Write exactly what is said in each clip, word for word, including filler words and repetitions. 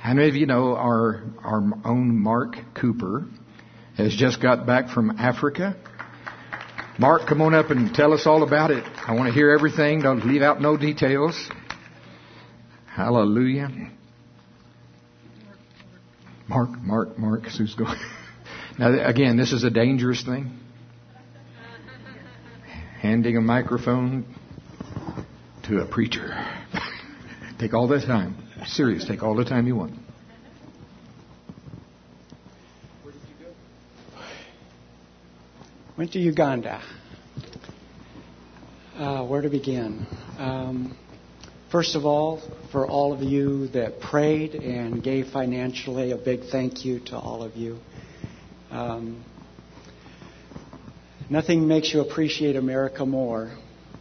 How many of you know our our own Mark Cooper has just got back from Africa? Mark, come on up and tell us all about it. I want to hear everything. Don't leave out no details. Hallelujah. Mark, Mark, Mark, who's going? Now, again, this is a dangerous thing. Handing a microphone to a preacher. Take all the time. Serious. Take all the time you want. Where did you go? Went to Uganda. Uh, where to begin? Um, first of all, for all of you that prayed and gave financially, a big thank you to all of you. Um, nothing makes you appreciate America more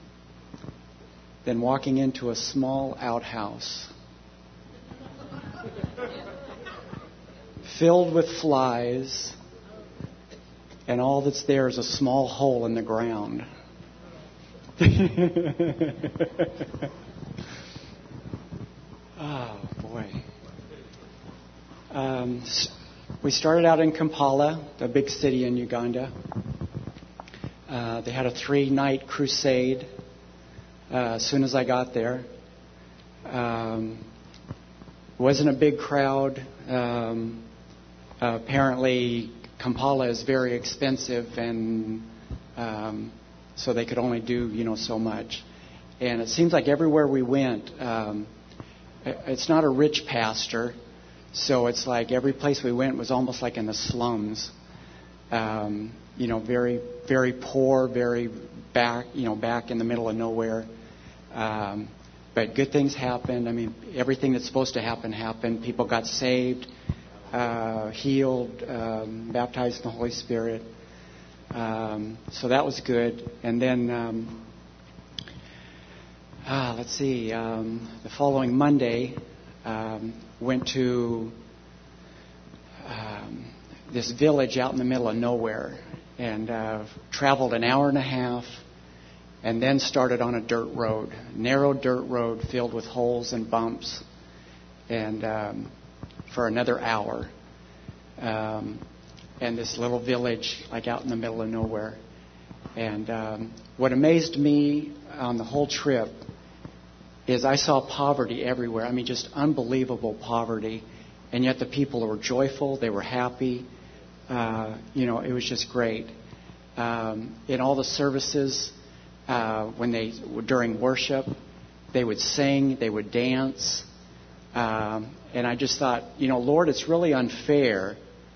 than walking into a small outhouse filled with flies, and all that's there is a small hole in the ground. Oh, boy. Um, we started out in Kampala, a big city in Uganda. Uh, they had a three-night crusade uh, as soon as I got there. Um, wasn't a big crowd. Um, uh, apparently, Kampala is very expensive, and um, so they could only do, you know, so much. And it seems like everywhere we went, um, it's not a rich pastor, so it's like every place we went was almost like in the slums. Um, you know, very, very poor, very back, you know, back in the middle of nowhere. Um, but good things happened. I mean, everything that's supposed to happen happened. People got saved, uh, healed, um, baptized in the Holy Spirit. Um, so that was good. And then, um, ah, let's see, um, the following Monday, um, went to um, this village out in the middle of nowhere, and uh, traveled an hour and a half, and then started on a dirt road, narrow dirt road filled with holes and bumps, and um, for another hour. Um, and this little village, like out in the middle of nowhere. And um, what amazed me on the whole trip is I saw poverty everywhere. I mean, just unbelievable poverty. And yet the people were joyful. They were happy. Uh, you know, it was just great. Um, in all the services, uh, when they during worship, they would sing, they would dance. Um, and I just thought, you know, Lord, it's really unfair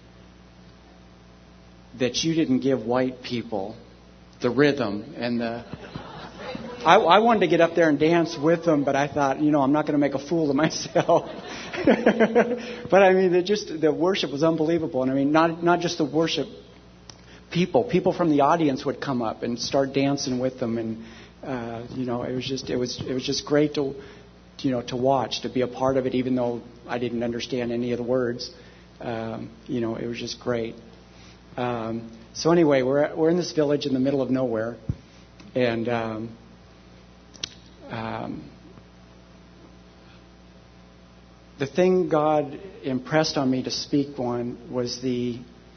that you didn't give white people the rhythm and the... I, I wanted to get up there and dance with them, but I thought, you know, I'm not going to make a fool of myself. But I mean, the, just the worship was unbelievable. And I mean, not not just the worship people. People from the audience would come up and start dancing with them, and uh, you know, it was just it was it was just great to you know to watch, to be a part of it, even though I didn't understand any of the words. Um, you know, it was just great. Um, so anyway, we're we're in this village in the middle of nowhere, and um, um, the thing God impressed on me to speak on was the,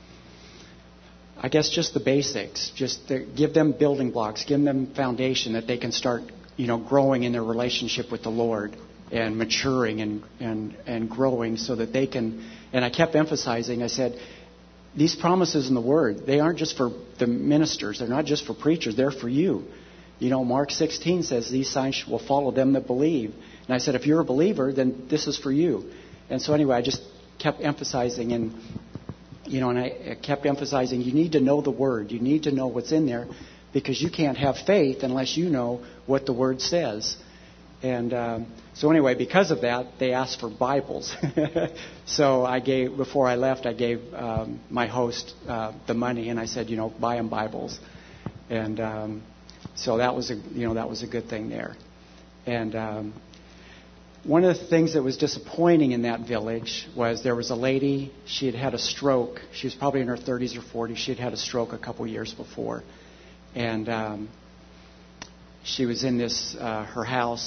I guess, just the basics. Just to give them building blocks, give them foundation that they can start, you know, growing in their relationship with the Lord and maturing and and and growing, so that they can. And I kept emphasizing. I said, these promises in the Word, they aren't just for the ministers. They're not just for preachers. They're for you. You know, Mark sixteen says, these signs will follow them that believe. And I said, if you're a believer, then this is for you. And so anyway, I just kept emphasizing, and, you know, and I kept emphasizing, you need to know the Word. You need to know what's in there, because you can't have faith unless you know what the Word says. And um, so anyway, because of that, they asked for Bibles. So I gave, before I left, I gave um, my host uh, the money, and I said, you know, buy them Bibles. And um, so that was a, you know, that was a good thing there. And um, one of the things that was disappointing in that village was there was a lady. She had had a stroke. She was probably in her thirties or forties. She had had a stroke a couple years before, and um, she was in this uh, her house.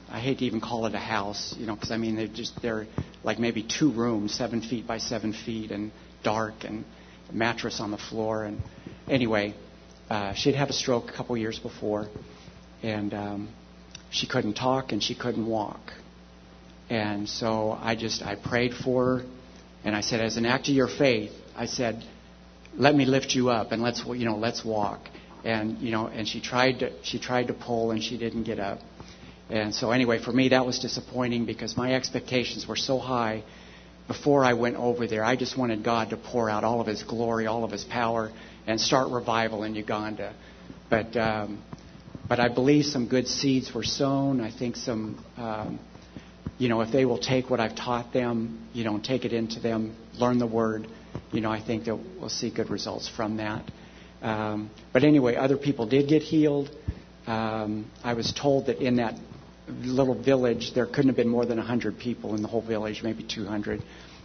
I hate to even call it a house, you know, because I mean they're just they're like maybe two rooms, seven feet by seven feet, and dark, and a mattress on the floor. And anyway, uh, she'd had a stroke a couple years before, and um, she couldn't talk and she couldn't walk. And so I just I prayed for her, and I said, as an act of your faith, I said, let me lift you up and let's you know let's walk. And you know, and she tried to she tried to pull and she didn't get up. And so anyway, for me, that was disappointing because my expectations were so high before I went over there. I just wanted God to pour out all of His glory, all of His power, and start revival in Uganda. But um, but I believe some good seeds were sown. I think some, um, you know, if they will take what I've taught them, you know, and take it into them, learn the Word, you know, I think that we'll see good results from that. Um, but anyway, other people did get healed. Um, I was told that in that little village, there couldn't have been more than one hundred people in the whole village, maybe two hundred.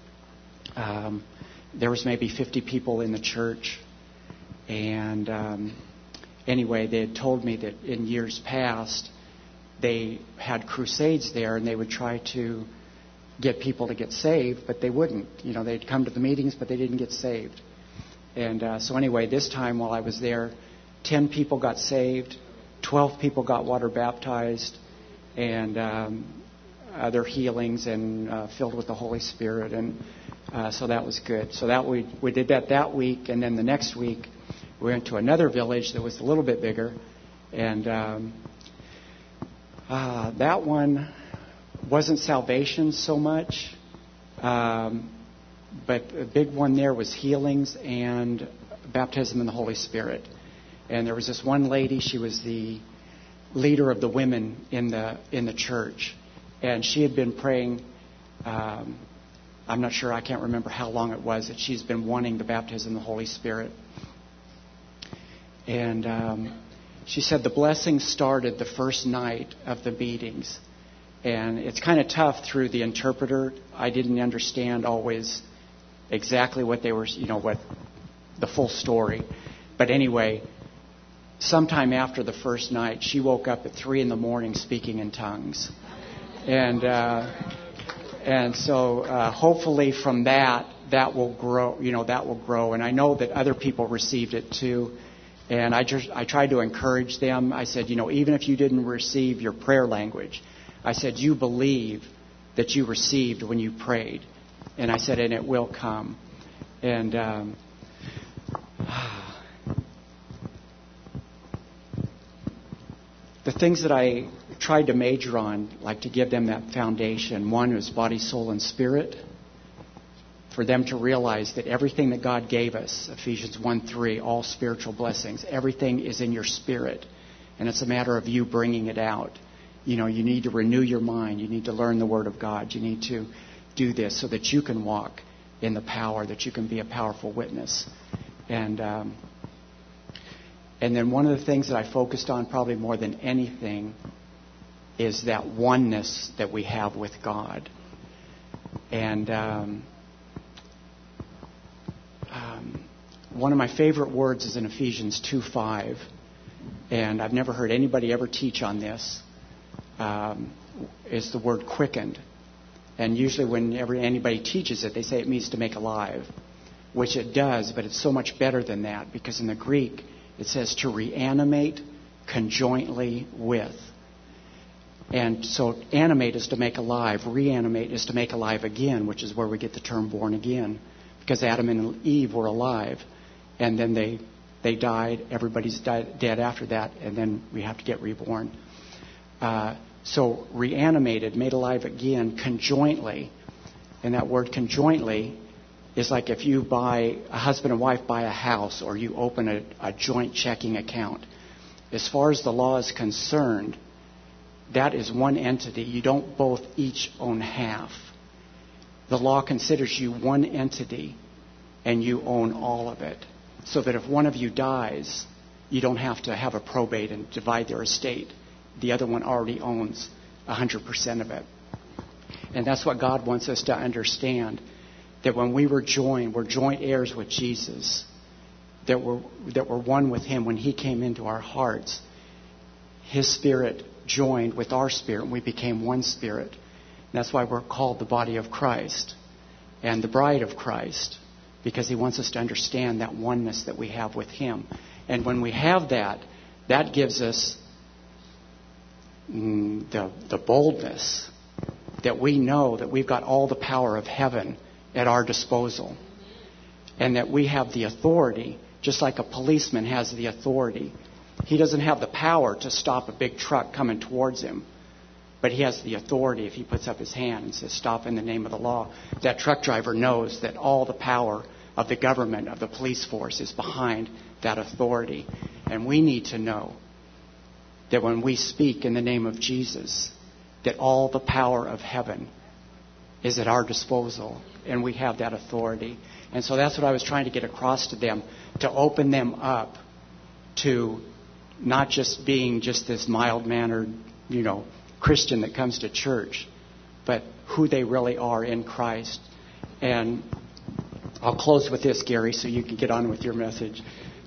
Um, there was maybe fifty people in the church. And um, anyway, they had told me that in years past, they had crusades there, and they would try to get people to get saved, but they wouldn't. You know, they'd come to the meetings, but they didn't get saved. And uh, so anyway, this time while I was there, ten people got saved, twelve people got water baptized, and um, other healings, and uh, filled with the Holy Spirit. And uh, so that was good. So that we we did that that week, and then the next week we went to another village that was a little bit bigger, and um, uh, that one wasn't salvation so much, um, but a big one there was healings and baptism in the Holy Spirit. And there was this one lady, she was the leader of the women in the in the church, and she had been praying. Um, I'm not sure, I can't remember how long it was that she's been wanting the baptism in the Holy Spirit. And um, she said the blessing started the first night of the meetings, and it's kind of tough through the interpreter. I didn't understand always exactly what they were, you know, what the full story. But anyway, sometime after the first night, she woke up at three in the morning speaking in tongues. And uh, and so uh, hopefully from that, that will grow, you know, that will grow. And I know that other people received it too. And I just I tried to encourage them. I said, you know, even if you didn't receive your prayer language, I said, you believe that you received when you prayed. And I said, and it will come. And um, the things that I tried to major on, like to give them that foundation, one was body, soul, and spirit. For them to realize that everything that God gave us, Ephesians one three, all spiritual blessings, everything is in your spirit. And it's a matter of you bringing it out. You know, you need to renew your mind. You need to learn the Word of God. You need to do this so that you can walk in the power, that you can be a powerful witness. And um, and then one of the things that I focused on probably more than anything is that oneness that we have with God. And um, um, one of my favorite words is in Ephesians two five. And I've never heard anybody ever teach on this. Um, is the word quickened. And usually whenever anybody teaches it, they say it means to make alive, which it does, but it's so much better than that, because in the Greek it says to reanimate conjointly with. And so animate is to make alive, reanimate is to make alive again, which is where we get the term born again, because Adam and Eve were alive, and then they they died, everybody's died, dead after that, and then we have to get reborn. Uh, so reanimated, made alive again, conjointly. And that word conjointly is like if you buy, a husband and wife buy a house, or you open a, a joint checking account. As far as the law is concerned, that is one entity. You don't both each own half. The law considers you one entity, and you own all of it. So that if one of you dies, you don't have to have a probate and divide their estate. The other one already owns one hundred percent of it. And that's what God wants us to understand, that when we were joined, we're joint heirs with Jesus, that we're, that we're one with Him when He came into our hearts. His Spirit joined with our spirit, and we became one spirit. And that's why we're called the body of Christ and the bride of Christ, because he wants us to understand that oneness that we have with him. And when we have that, that gives us mm, the, the boldness that we know that we've got all the power of heaven at our disposal, and that we have the authority, just like a policeman has the authority. He doesn't have the power to stop a big truck coming towards him, but he has the authority if he puts up his hand and says, stop in the name of the law. That truck driver knows that all the power of the government, of the police force, is behind that authority. And we need to know that when we speak in the name of Jesus, that all the power of heaven is at our disposal, and we have that authority. And so that's what I was trying to get across to them, to open them up to not just being just this mild-mannered, you know, Christian that comes to church, but who they really are in Christ. And I'll close with this, Gary, so you can get on with your message.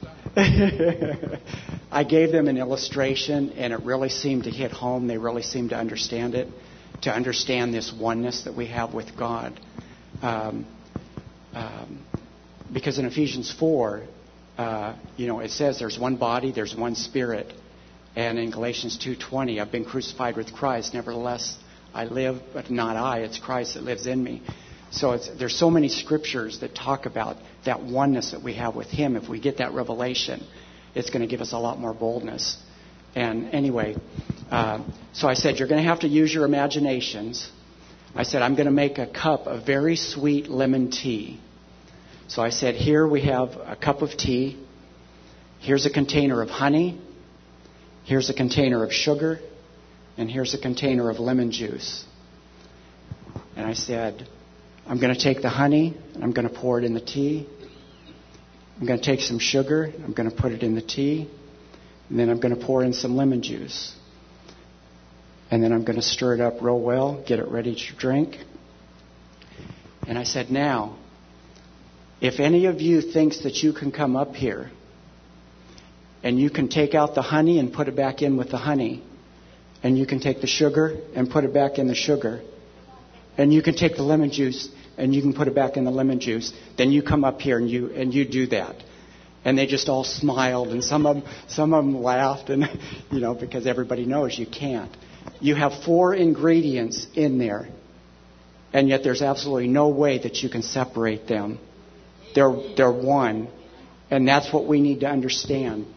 I gave them an illustration, and it really seemed to hit home. They really seemed to understand it, to understand this oneness that we have with God. Um, um, because in Ephesians four, uh, you know, it says there's one body, there's one spirit. And in Galatians two twenty, I've been crucified with Christ. Nevertheless, I live, but not I. It's Christ that lives in me. So it's, there's so many scriptures that talk about that oneness that we have with him. If we get that revelation, it's going to give us a lot more boldness. And anyway, uh, so I said, you're going to have to use your imaginations. I said, I'm going to make a cup of very sweet lemon tea. So I said, here we have a cup of tea. Here's a container of honey. Here's a container of sugar. And here's a container of lemon juice. And I said, I'm going to take the honey and I'm going to pour it in the tea. I'm going to take some sugar. I'm going to put it in the tea. And then I'm going to pour in some lemon juice. And then I'm going to stir it up real well, get it ready to drink. And I said, now, if any of you thinks that you can come up here and you can take out the honey and put it back in with the honey, and you can take the sugar and put it back in the sugar, and you can take the lemon juice and you can put it back in the lemon juice, then you come up here and you and you do that. And they just all smiled, and some of them, some of them laughed, and you know, because everybody knows you can't. You have four ingredients in there, and yet there's absolutely no way that you can separate them. They're they're one, and that's what we need to understand.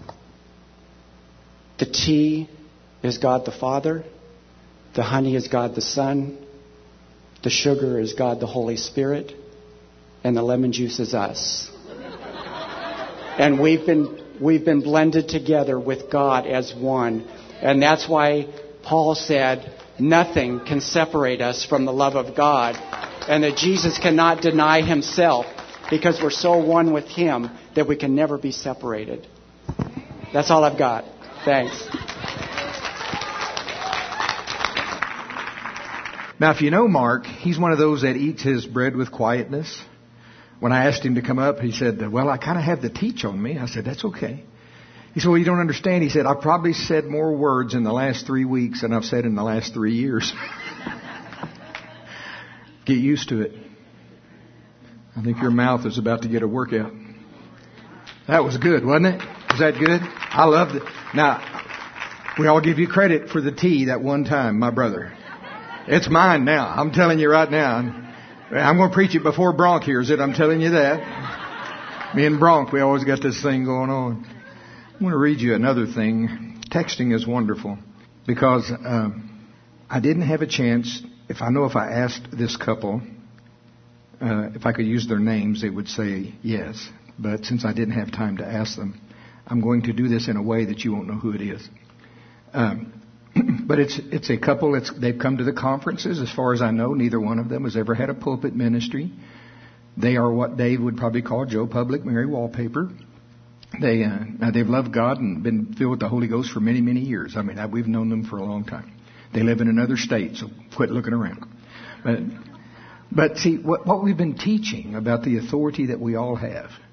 The tea is God the Father, the honey is God the Son, the sugar is God the Holy Spirit, and the lemon juice is us. And we've been we've been blended together with God as one. And that's why Paul said, nothing can separate us from the love of God. And that Jesus cannot deny himself, because we're so one with him that we can never be separated. That's all I've got. Thanks. Now, if you know Mark, he's one of those that eats his bread with quietness. When I asked him to come up, he said, well, I kind of have the teach on me. I said, that's okay. He said, well, you don't understand. He said, I've probably said more words in the last three weeks than I've said in the last three years. Get used to it. I think your mouth is about to get a workout. That was good, wasn't it? Was that good? I loved it. Now, we all give you credit for the tea that one time, my brother. It's mine now. I'm telling you right now. I'm going to preach it before Bronk hears it. I'm telling you that. Me and Bronk, we always got this thing going on. I'm going to read you another thing. Texting is wonderful because um, I didn't have a chance. If I know if I asked this couple, uh, if I could use their names, they would say yes. But since I didn't have time to ask them, I'm going to do this in a way that you won't know who it is. Um, But it's it's a couple. It's, they've come to the conferences. As far as I know, neither one of them has ever had a pulpit ministry. They are what Dave would probably call Joe Public, Mary Wallpaper. They uh, now they've loved God and been filled with the Holy Ghost for many, many years. I mean, I, we've known them for a long time. They live in another state, so quit looking around. But but see what what we've been teaching about the authority that we all have,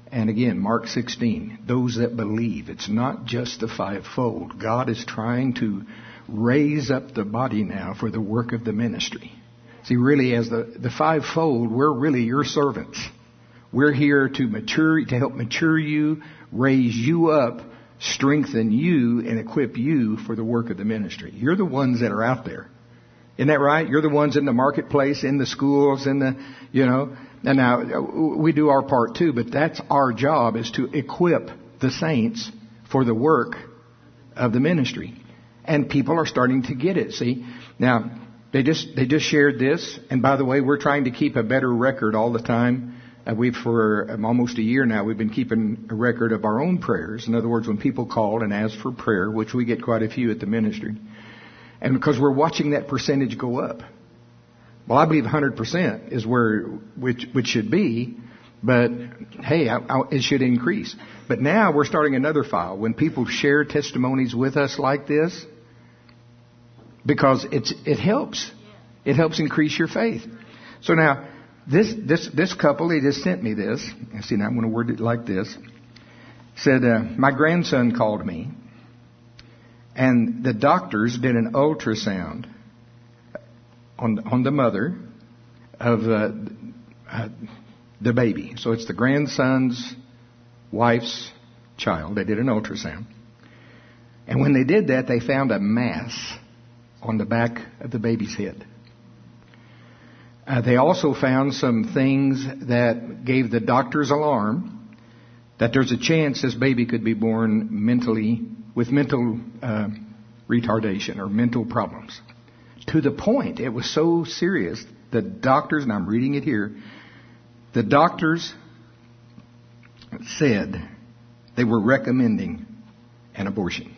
And again, Mark sixteen, those that believe. It's not just the fivefold. God is trying to raise up the body now for the work of the ministry. See, really, as the, the fivefold, we're really your servants. We're here to mature, to help mature you, raise you up, strengthen you, and equip you for the work of the ministry. You're the ones that are out there. Isn't that right? You're the ones in the marketplace, in the schools, in the, you know. And now, we do our part too, but that's our job, is to equip the saints for the work of the ministry. And people are starting to get it, see. Now, they just they just shared this. And by the way, we're trying to keep a better record all the time. Uh, we've, for um, almost a year now, we've been keeping a record of our own prayers. In other words, when people call and ask for prayer, which we get quite a few at the ministry. And because we're watching that percentage go up. Well, I believe one hundred percent is where, which, which should be, but hey, I, I, it should increase. But now we're starting another file. When people share testimonies with us like this, because it's, it helps. It helps increase your faith. So now, this, this, this couple, they just sent me this. See, now I'm going to word it like this. Said, uh, my grandson called me, and the doctors did an ultrasound on on the mother of uh, uh, the baby. So it's the grandson's wife's child. They did an ultrasound. And when they did that, they found a mass on the back of the baby's head. Uh, they also found some things that gave the doctors alarm that there's a chance this baby could be born mentally, with mental uh, retardation or mental problems. To the point, it was so serious, the doctors, and I'm reading it here, the doctors said they were recommending an abortion.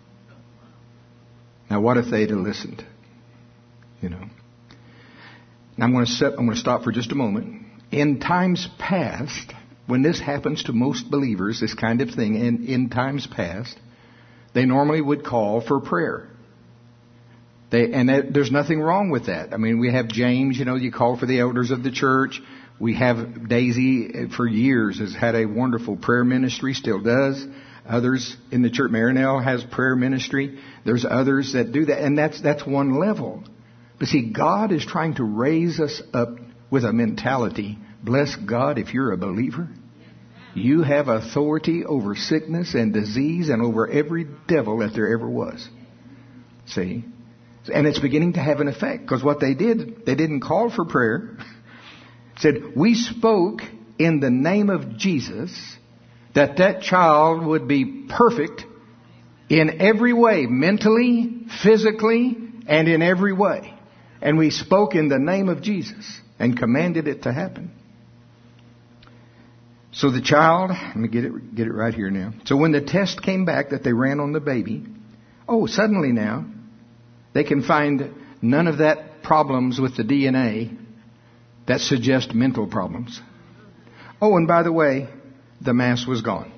Now, what if they'd have listened? You know. Now, I'm going to set, I'm going to stop for just a moment. In times past, when this happens to most believers, this kind of thing, in, in times past, they normally would call for prayer. They, and that, there's nothing wrong with that. I mean, we have James, you know, you call for the elders of the church. We have Daisy, for years, has had a wonderful prayer ministry, still does. Others in the church, Marinelle has prayer ministry. There's others that do that, and that's that's one level. But see, God is trying to raise us up with a mentality. Bless God, if you're a believer, you have authority over sickness and disease and over every devil that there ever was. See? And it's beginning to have an effect, because what they did, they didn't call for prayer. Said, we spoke in the name of Jesus that that child would be perfect in every way, mentally, physically, and in every way. And we spoke in the name of Jesus and commanded it to happen. So the child, let me get it, get it right here now. So when the test came back that they ran on the baby, oh, suddenly now, they can find none of that problems with the D N A that suggest mental problems. Oh, and by the way, the mass was gone.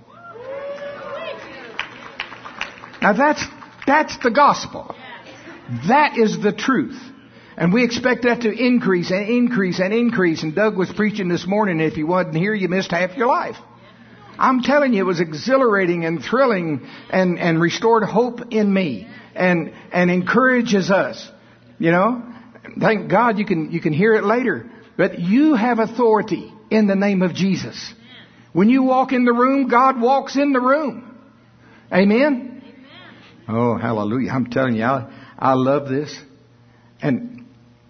Now that's, that's the gospel. That is the truth. And we expect that to increase and increase and increase. And Doug was preaching this morning. If you wasn't here, you missed half your life. I'm telling you, it was exhilarating and thrilling and, and restored hope in me. And, and encourages us, you know. Thank God you can, you can hear it later. But you have authority in the name of Jesus. When you walk in the room, God walks in the room. Amen? Amen. Oh, hallelujah. I'm telling you, I, I love this. And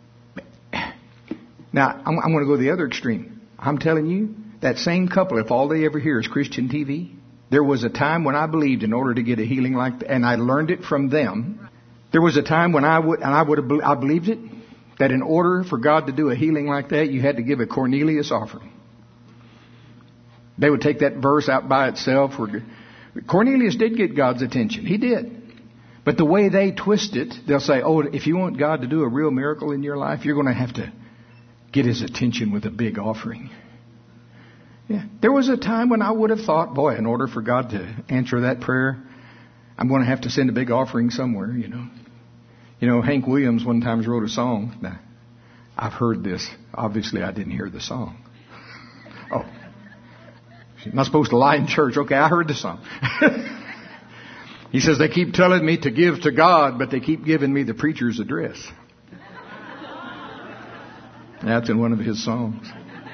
now I'm, I'm going to go to the other extreme. I'm telling you, that same couple, if all they ever hear is Christian T V, there was a time when I believed in order to get a healing like that, and I learned it from them. There was a time when I would, and I would have, I believed it, that in order for God to do a healing like that, you had to give a Cornelius offering. They would take that verse out by itself. Where Cornelius did get God's attention. He did. But the way they twist it, they'll say, oh, if you want God to do a real miracle in your life, you're going to have to get His attention with a big offering. Yeah. There was a time when I would have thought, boy, in order for God to answer that prayer, I'm going to have to send a big offering somewhere, you know. You know, Hank Williams one time wrote a song. Now, I've heard this. Obviously, I didn't hear the song. Oh. You're not supposed to lie in church. Okay, I heard the song. He says, they keep telling me to give to God, but they keep giving me the preacher's address. That's in one of his songs.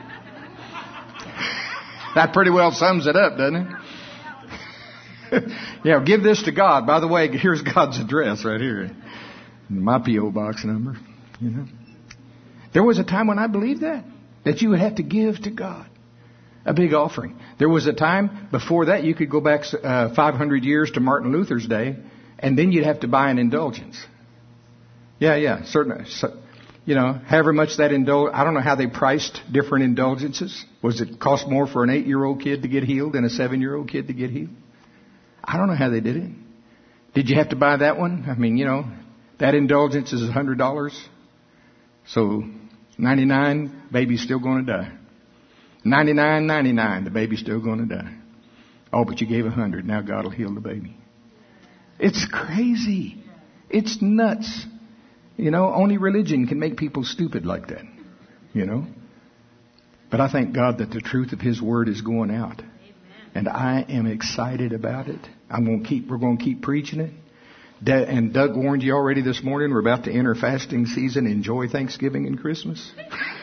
That pretty well sums it up, doesn't it? Yeah, give this to God. By the way, here's God's address right here. My P O box number. You know, there was a time when I believed that, that you would have to give to God a big offering. There was a time before that you could go back uh, five hundred years to Martin Luther's day, and then you'd have to buy an indulgence. Yeah, yeah, certainly. So, you know, however much that indul I don't know how they priced different indulgences. Was it cost more for an eight-year-old kid to get healed than a seven-year-old kid to get healed? I don't know how they did it. Did you have to buy that one? I mean, you know, that indulgence is one hundred dollars. So ninety-nine, baby's still going to die. ninety-nine ninety-nine, the baby's still going to die. Oh, but you gave one hundred. Now God will heal the baby. It's crazy. It's nuts. You know, only religion can make people stupid like that. You know. But I thank God that the truth of His Word is going out. And I am excited about it. I'm going to keep, we're going to keep preaching it. De- and Doug warned you already this morning, we're about to enter fasting season. Enjoy Thanksgiving and Christmas.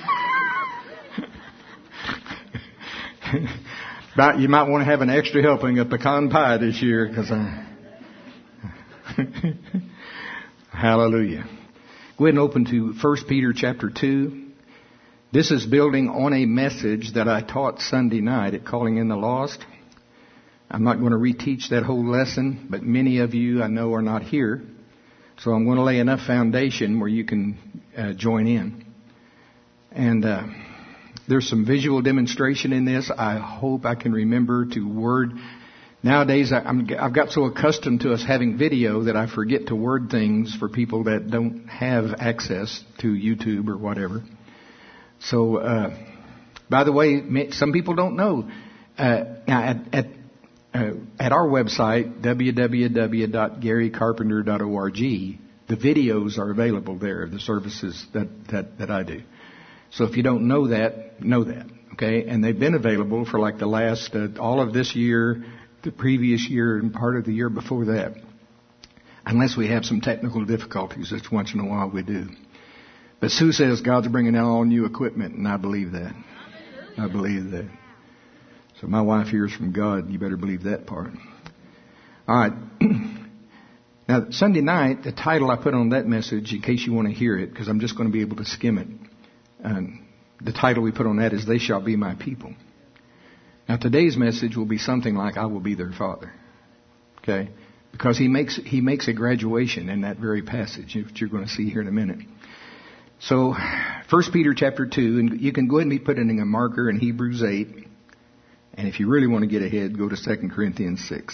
But you might want to have an extra helping of pecan pie this year, because I... Hallelujah. Go ahead and open to First Peter chapter two. This is building on a message that I taught Sunday night at Calling in the Lost. I'm not going to reteach that whole lesson, but many of you I know are not here. So I'm going to lay enough foundation where you can uh, join in. And uh, there's some visual demonstration in this. I hope I can remember to word. Nowadays, I, I'm, I've got so accustomed to us having video that I forget to word things for people that don't have access to YouTube or whatever. So, uh, by the way, some people don't know. Uh, now, at, at, uh, at our website, w w w dot gary carpenter dot org, the videos are available there, the services that, that, that I do. So if you don't know that, know that, okay? And they've been available for like the last, uh, all of this year, the previous year, and part of the year before that. Unless we have some technical difficulties, which once in a while we do. But Sue says God's bringing out all new equipment, and I believe that. I believe that. So my wife hears from God. You better believe that part. All right. Now, Sunday night, the title I put on that message, in case you want to hear it, because I'm just going to be able to skim it. And the title we put on that is, They Shall Be My People. Now, today's message will be something like, I will be their father. Okay? Because he makes, he makes a graduation in that very passage, which you're going to see here in a minute. So, First Peter chapter two, and you can go ahead and be putting a marker in Hebrews eight. And if you really want to get ahead, go to Second Corinthians six.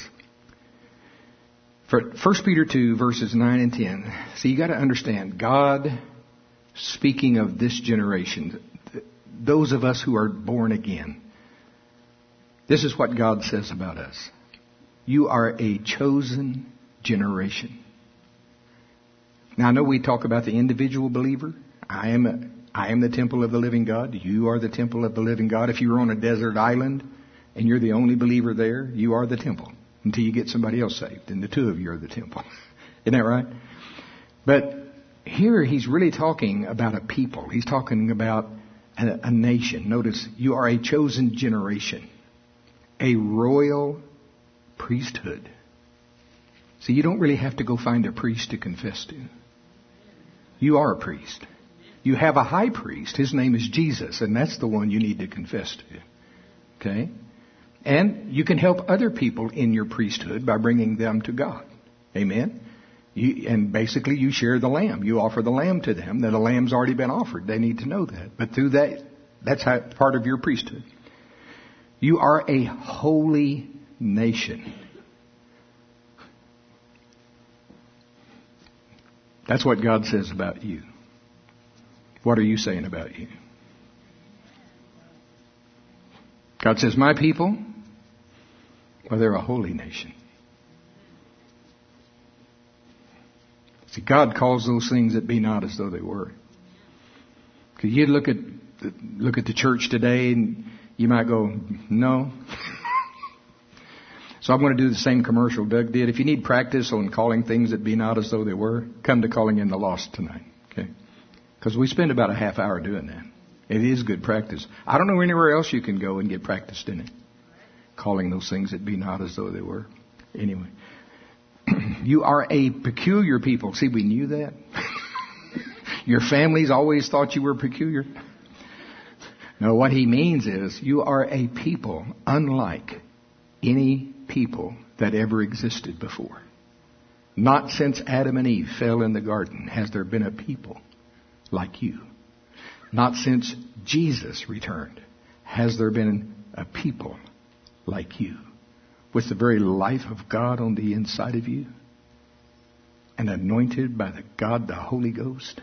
First Peter two, verses nine and ten. See, you got to understand, God, speaking of this generation, those of us who are born again, this is what God says about us. You are a chosen generation. Now, I know we talk about the individual believer. I am a, I am the temple of the living God. You are the temple of the living God. If you were on a desert island and you're the only believer there, you are the temple until you get somebody else saved. And the two of you are the temple. Isn't that right? But here he's really talking about a people. He's talking about a, a nation. Notice, you are a chosen generation, a royal priesthood. See, you don't really have to go find a priest to confess to. You are a priest. You have a high priest. His name is Jesus, and that's the one you need to confess to. Okay? And you can help other people in your priesthood by bringing them to God. Amen? You, and basically you share the lamb. You offer the lamb to them. That the lamb's already been offered. They need to know that. But through that, that's how, part of your priesthood. You are a holy nation. That's what God says about you. What are you saying about you? God says, my people, well, they're a holy nation. See, God calls those things that be not as though they were. Because you look at the, look at the church today, and you might go, no. So I'm going to do the same commercial Doug did. If you need practice on calling things that be not as though they were, come to Calling in the Lost tonight. Okay? Because we spend about a half hour doing that. It is good practice. I don't know anywhere else you can go and get practiced in it. Calling those things that be not as though they were. Anyway. You are a peculiar people. See, we knew that. Your families always thought you were peculiar. No, what he means is you are a people unlike any people that ever existed before. Not since Adam and Eve fell in the garden has there been a people like you. Not since Jesus returned has there been a people like you, with the very life of God on the inside of you and anointed by the God, the Holy Ghost,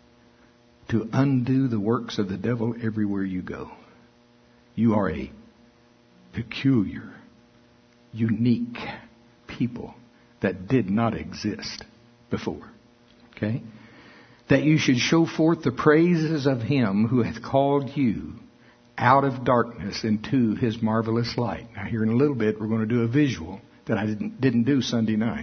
to undo the works of the devil everywhere you go. You are a peculiar, unique people that did not exist before. Okay? That you should show forth the praises of Him who hath called you out of darkness into His marvelous light. Now here in a little bit we're going to do a visual that I didn't, didn't do Sunday night.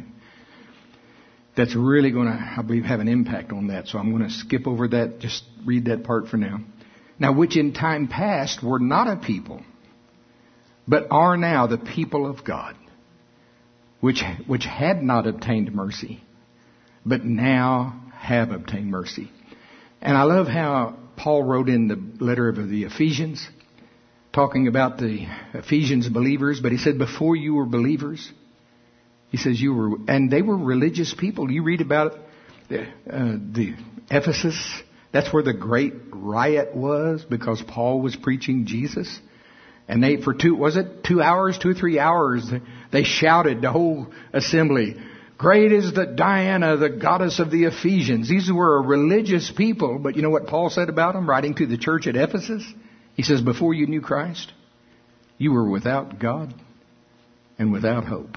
That's really going to, I believe, have an impact on that. So I'm going to skip over that, just read that part for now. Now, which in time past were not a people, but are now the people of God, which which had not obtained mercy, but now have obtained mercy. And I love how Paul wrote in the letter of the Ephesians, talking about the Ephesians believers, but he said, before you were believers, he says you were, and they were religious people. You read about the, uh, the Ephesus. That's where the great riot was because Paul was preaching Jesus. And they, for two, was it two hours, two or three hours, they shouted, the whole assembly, great is the Diana, the goddess of the Ephesians. These were a religious people, but you know what Paul said about them, writing to the church at Ephesus? He says, before you knew Christ, you were without God and without hope.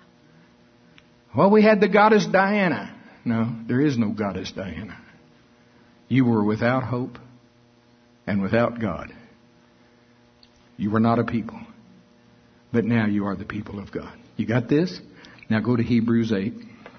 Well, we had the goddess Diana. No, there is no goddess Diana. You were without hope and without God. You were not a people. But now you are the people of God. You got this? Now go to Hebrews eight.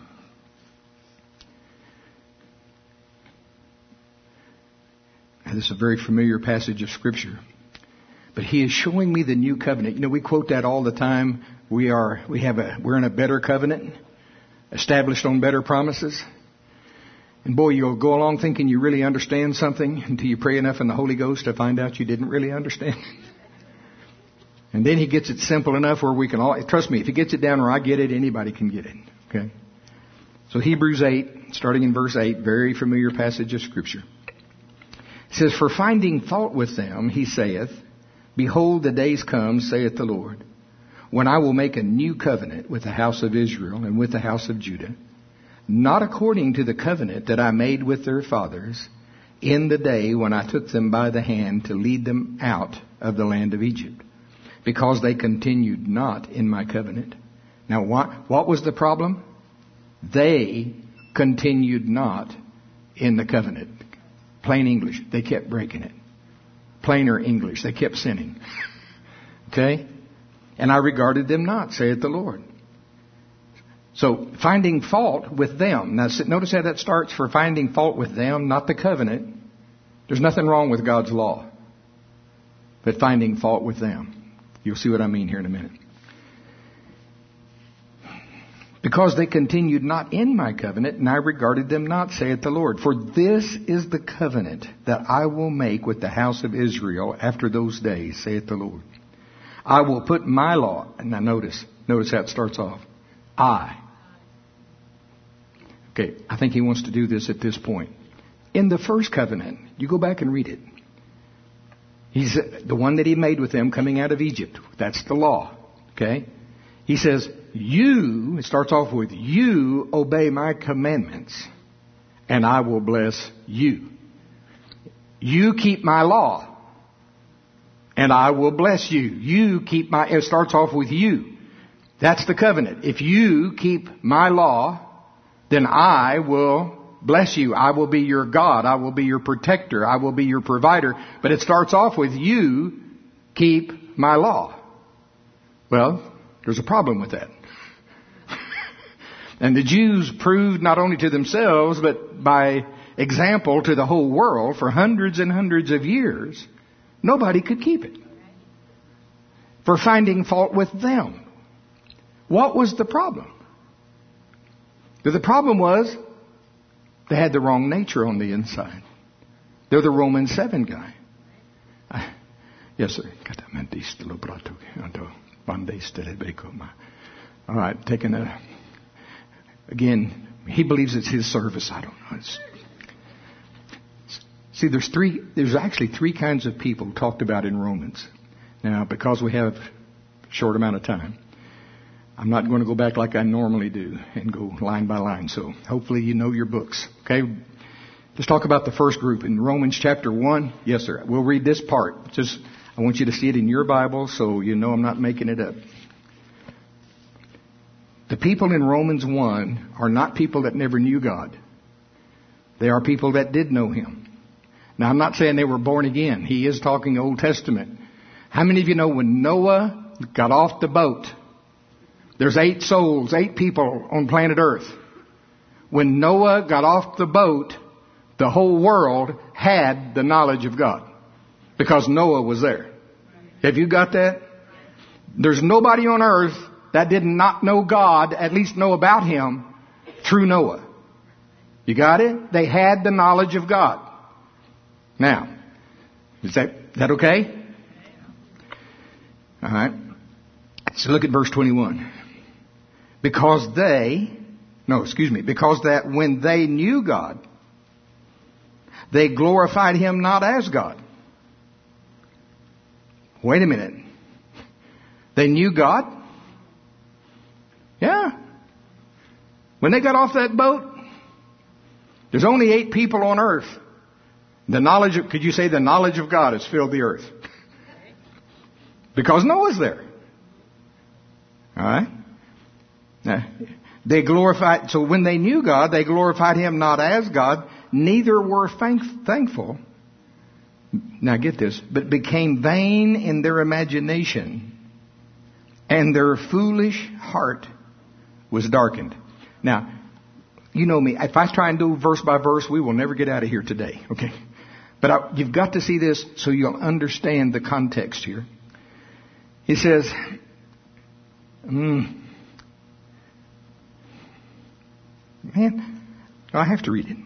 Now, this is a very familiar passage of Scripture. But he is showing me the new covenant. You know, we quote that all the time. We are, we have a, we're in a better covenant, established on better promises. And boy, you'll go along thinking you really understand something until you pray enough in the Holy Ghost to find out you didn't really understand. And then he gets it simple enough where we can all, trust me, if he gets it down where I get it, anybody can get it. Okay? So Hebrews eight, starting in verse eight, very familiar passage of Scripture. It says, for finding fault with them, he saith, behold, the days come, saith the Lord, when I will make a new covenant with the house of Israel and with the house of Judah, not according to the covenant that I made with their fathers in the day when I took them by the hand to lead them out of the land of Egypt, because they continued not in my covenant. Now, what, what was the problem? They continued not in the covenant. Plain English, they kept breaking it. Plainer English, they kept sinning. Okay? And I regarded them not, saith the Lord. So, finding fault with them. Now, notice how that starts, for finding fault with them, not the covenant. There's nothing wrong with God's law. But finding fault with them. You'll see what I mean here in a minute. Because they continued not in my covenant, and I regarded them not, saith the Lord. For this is the covenant that I will make with the house of Israel after those days, saith the Lord. I will put my law, now notice, notice how it starts off. I. Okay, I think he wants to do this at this point. In the first covenant, you go back and read it. He's the one that he made with them coming out of Egypt. That's the law. Okay? He says, you, it starts off with, you obey my commandments, and I will bless you. You keep my law, and I will bless you. You keep my, it starts off with you. That's the covenant. If you keep my law, then I will bless you. I will be your God. I will be your protector. I will be your provider. But it starts off with you keep my law. Well, There's a problem with that. And the Jews proved not only to themselves, but by example to the whole world for hundreds and hundreds of years, nobody could keep it. For finding fault with them. What was the problem? The problem was they had the wrong nature on the inside. They're the Romans seven guy. Yes, sir. All right, taking a... Again, he believes it's his service. I don't know. It's, see, there's three. There's actually three kinds of people talked about in Romans. Now, because we have a short amount of time, I'm not going to go back like I normally do and go line by line. So hopefully you know your books. Okay, let's talk about the first group in Romans chapter one. Yes, sir. We'll read this part. Just I want you to see it in your Bible so you know I'm not making it up. The people in Romans one are not people that never knew God. They are people that did know Him. Now, I'm not saying they were born again. He is talking Old Testament. How many of you know when Noah got off the boat, there's eight souls, eight people on planet Earth. When Noah got off the boat, the whole world had the knowledge of God because Noah was there. Have you got that? There's nobody on earth that did not know God, at least know about Him, through Noah. You got it? They had the knowledge of God. Now, is that, is that okay? All right. So look at verse twenty-one. Because they, no, excuse me, because that when they knew God, they glorified Him not as God. Wait a minute. They knew God? Yeah. When they got off that boat, there's only eight people on earth. The knowledge of, could you say the knowledge of God has filled the earth? Because Noah's there. All right. Now, they glorified, so when they knew God, they glorified Him not as God, neither were thank, thankful. Now get this, but became vain in their imagination, and their foolish heart was darkened. Now, you know me. If I try and do verse by verse, we will never get out of here today. Okay? But I, you've got to see this so you'll understand the context here. He says, mm, man, I have to read it.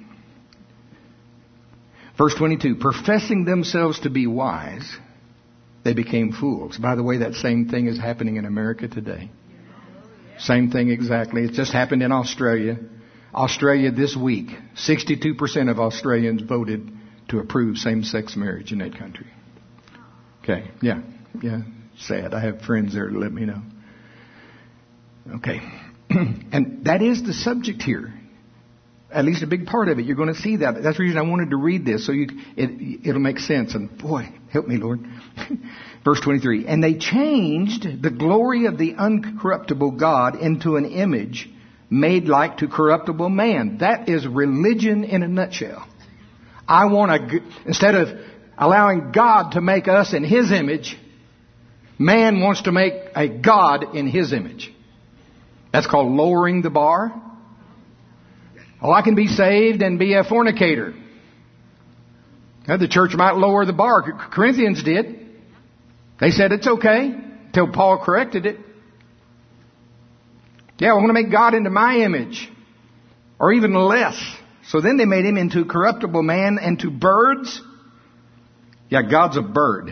Verse twenty-two, professing themselves to be wise, they became fools. By the way, that same thing is happening in America today. Same thing exactly. It just happened in Australia. Australia this week, sixty-two percent of Australians voted to approve same-sex marriage in that country. Okay, yeah, yeah, sad. I have friends there to let me know. Okay, and that is the subject here. At least a big part of it. You're going to see that. That's the reason I wanted to read this, so you, it, it'll make sense. And boy, help me, Lord. Verse twenty-three. And they changed the glory of the uncorruptible God into an image made like to corruptible man. That is religion in a nutshell. I want to, instead of allowing God to make us in His image, man wants to make a God in His image. That's called lowering the bar. Oh, I can be saved and be a fornicator. Now, the church might lower the bar. Corinthians did. They said it's okay until Paul corrected it. Yeah, I want to make God into my image. Or even less. So then they made Him into corruptible man and to birds. Yeah, God's a bird.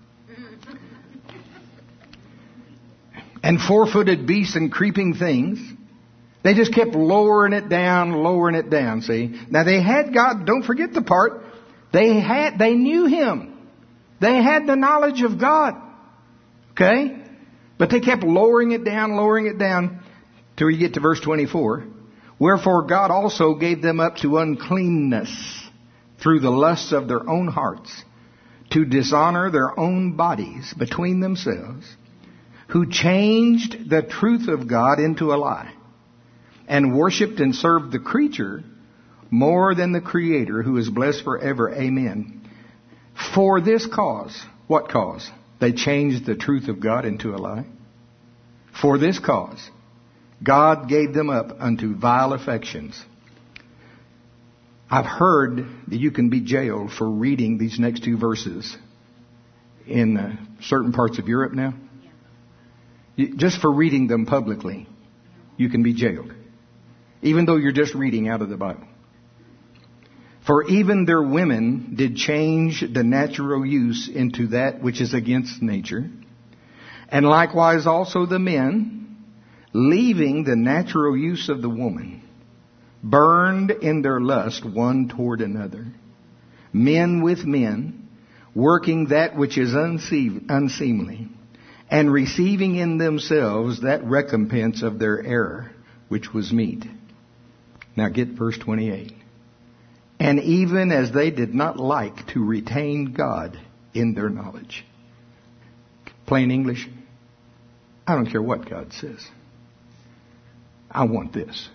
And four-footed beasts and creeping things. They just kept lowering it down, lowering it down, see. Now they had God, don't forget the part, they had, they knew Him. They had the knowledge of God. Okay? But they kept lowering it down, lowering it down, till you get to verse twenty-four. Wherefore God also gave them up to uncleanness through the lusts of their own hearts, to dishonor their own bodies between themselves, who changed the truth of God into a lie, and worshipped and served the creature more than the Creator, who is blessed forever. Amen. For this cause, what cause? They changed the truth of God into a lie. For this cause, God gave them up unto vile affections. I've heard that you can be jailed for reading these next two verses in uh, certain parts of Europe now. You, just for reading them publicly, you can be jailed. Even though you're just reading out of the Bible. For even their women did change the natural use into that which is against nature. And likewise also the men, leaving the natural use of the woman, burned in their lust one toward another. Men with men, working that which is unseemly, and receiving in themselves that recompense of their error, which was meet. Now get verse twenty-eight. And even as they did not like to retain God in their knowledge. Plain English, I don't care what God says. I want this.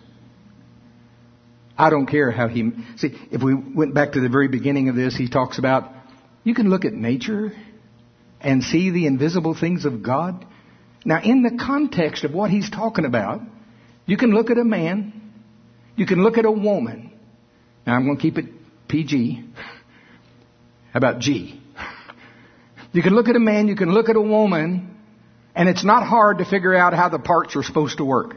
I don't care how he... See, if we went back to the very beginning of this, he talks about, you can look at nature and see the invisible things of God. Now, in the context of what he's talking about, you can look at a man, you can look at a woman. Now, I'm going to keep it P G. How about G? You can look at a man, you can look at a woman, and it's not hard to figure out how the parts are supposed to work.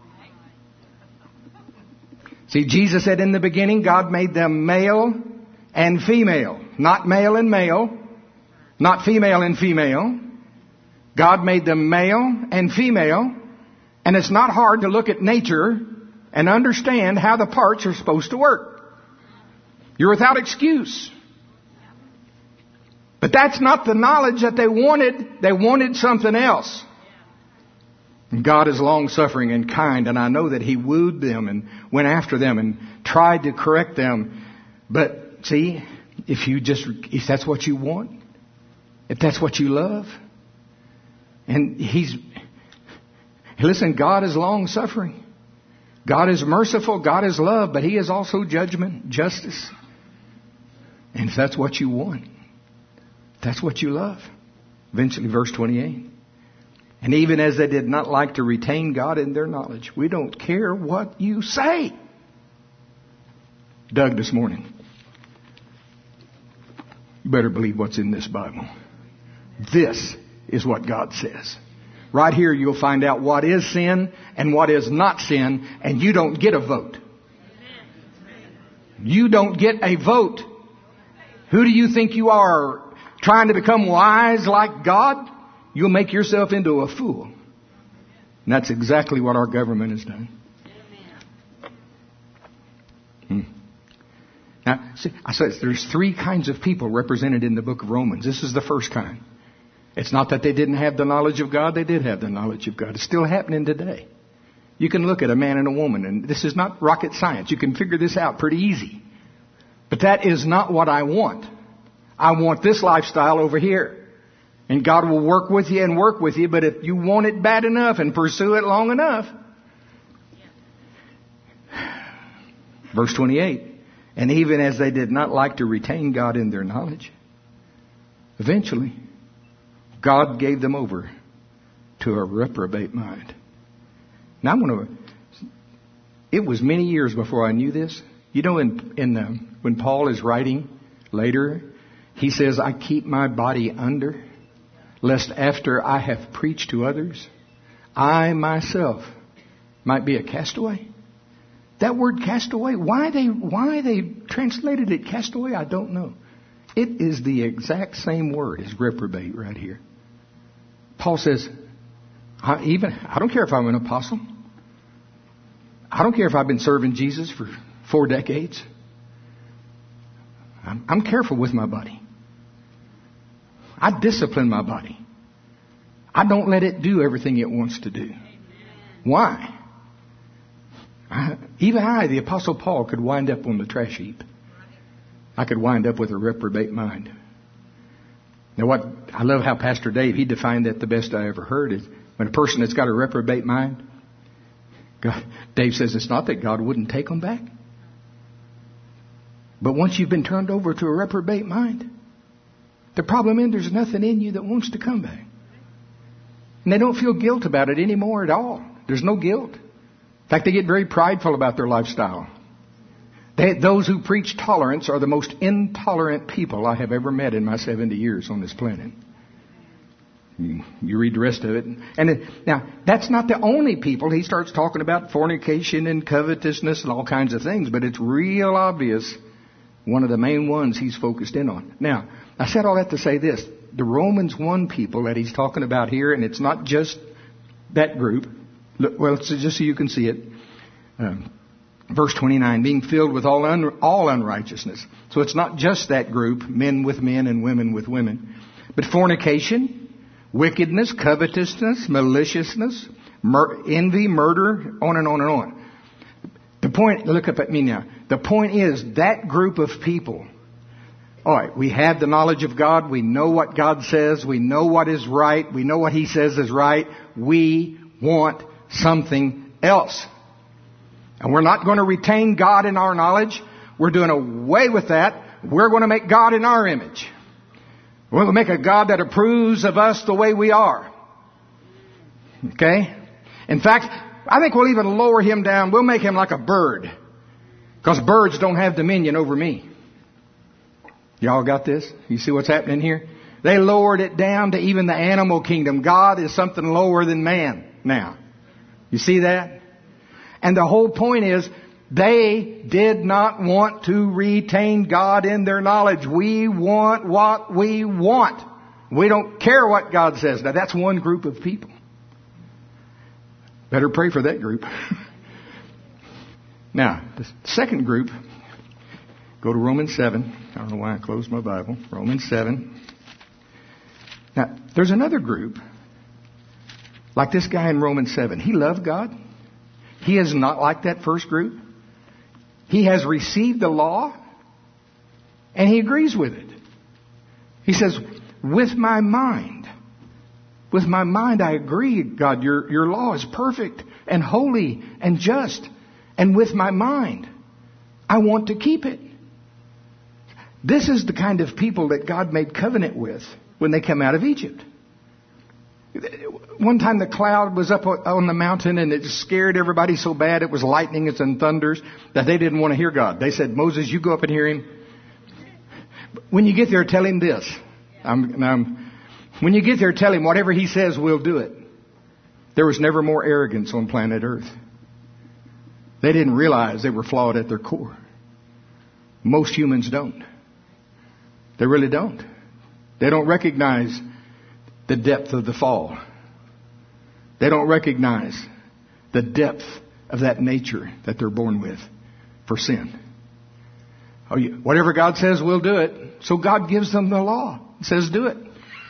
See, Jesus said in the beginning, God made them male and female. Not male and male. Not female and female. God made them male and female. And it's not hard to look at nature and understand how the parts are supposed to work. You're without excuse. But that's not the knowledge that they wanted. They wanted something else. God is long-suffering and kind, and I know that He wooed them and went after them and tried to correct them. But see, if you just, if that's what you want, if that's what you love, and He's, listen, God is long-suffering. God is merciful. God is love, but He is also judgment, justice. And if that's what you want, that's what you love. Eventually, verse twenty-eight. And even as they did not like to retain God in their knowledge. We don't care what you say. Doug, this morning, you better believe what's in this Bible. This is what God says. Right here you'll find out what is sin and what is not sin, and you don't get a vote. You don't get a vote. Who do you think you are, trying to become wise like God? You'll make yourself into a fool. And that's exactly what our government has done. Hmm. Now, see, I said there's three kinds of people represented in the book of Romans. This is the first kind. It's not that they didn't have the knowledge of God. They did have the knowledge of God. It's still happening today. You can look at a man and a woman, and this is not rocket science. You can figure this out pretty easy. But that is not what I want. I want this lifestyle over here. And God will work with you and work with you, but if you want it bad enough and pursue it long enough. Verse twenty-eight. And even as they did not like to retain God in their knowledge, eventually God gave them over to a reprobate mind. Now I'm going to, it was many years before I knew this. You know, in, in uh, when Paul is writing later, he says, I keep my body under, lest after I have preached to others, I myself might be a castaway. That word castaway, why they why they translated it castaway, I don't know. It is the exact same word as reprobate right here. Paul says, I even I don't care if I'm an apostle. I don't care if I've been serving Jesus for four decades. I'm, I'm careful with my body. I discipline my body. I don't let it do everything it wants to do. Why? I, even I, the Apostle Paul, could wind up on the trash heap. I could wind up with a reprobate mind. Now what, I love how Pastor Dave, he defined that the best I ever heard is when a person that's got a reprobate mind, God, Dave says it's not that God wouldn't take them back. But once you've been turned over to a reprobate mind, the problem is there's nothing in you that wants to come back. And they don't feel guilt about it anymore at all. There's no guilt. In fact, they get very prideful about their lifestyle. They, those who preach tolerance are the most intolerant people I have ever met in my seventy years on this planet. You, you read the rest of it. And it, now, that's not the only people. He starts talking about fornication and covetousness and all kinds of things. But it's real obvious one of the main ones he's focused in on. Now, I said all that to say this. The Romans one people that he's talking about here, and it's not just that group. Look, well, it's just so you can see it. Um, verse twenty-nine, being filled with all un, all unrighteousness. So it's not just that group, men with men and women with women. But fornication, wickedness, covetousness, maliciousness, mur- envy, murder, on and on and on. The point, look up at me now. The point is that group of people, all right, we have the knowledge of God. We know what God says. We know what is right. We know what He says is right. We want something else. And we're not going to retain God in our knowledge. We're doing away with that. We're going to make God in our image. We're going to make a God that approves of us the way we are. Okay? In fact, I think we'll even lower Him down. We'll make Him like a bird. Because birds don't have dominion over me. Y'all got this? You see what's happening here? They lowered it down to even the animal kingdom. God is something lower than man now. You see that? And the whole point is, they did not want to retain God in their knowledge. We want what we want. We don't care what God says. Now that's one group of people. Better pray for that group. Now, the second group, go to Romans seven. I don't know why I closed my Bible. Romans seven. Now, there's another group, like this guy in Romans seven. He loved God. He is not like that first group. He has received the law, and he agrees with it. He says, with my mind, with my mind I agree, God, your, your law is perfect and holy and just. And with my mind, I want to keep it. This is the kind of people that God made covenant with when they came out of Egypt. One time the cloud was up on the mountain and it scared everybody so bad it was lightnings and thunders that they didn't want to hear God. They said, Moses, you go up and hear Him. When you get there, tell Him this. I'm, I'm, when you get there, tell Him whatever He says, we'll do it. There was never more arrogance on planet Earth. They didn't realize they were flawed at their core. Most humans don't. They really don't. They don't recognize the depth of the fall. They don't recognize the depth of that nature that they're born with for sin. Oh, you, whatever God says, we'll do it. So God gives them the law. He says, do it.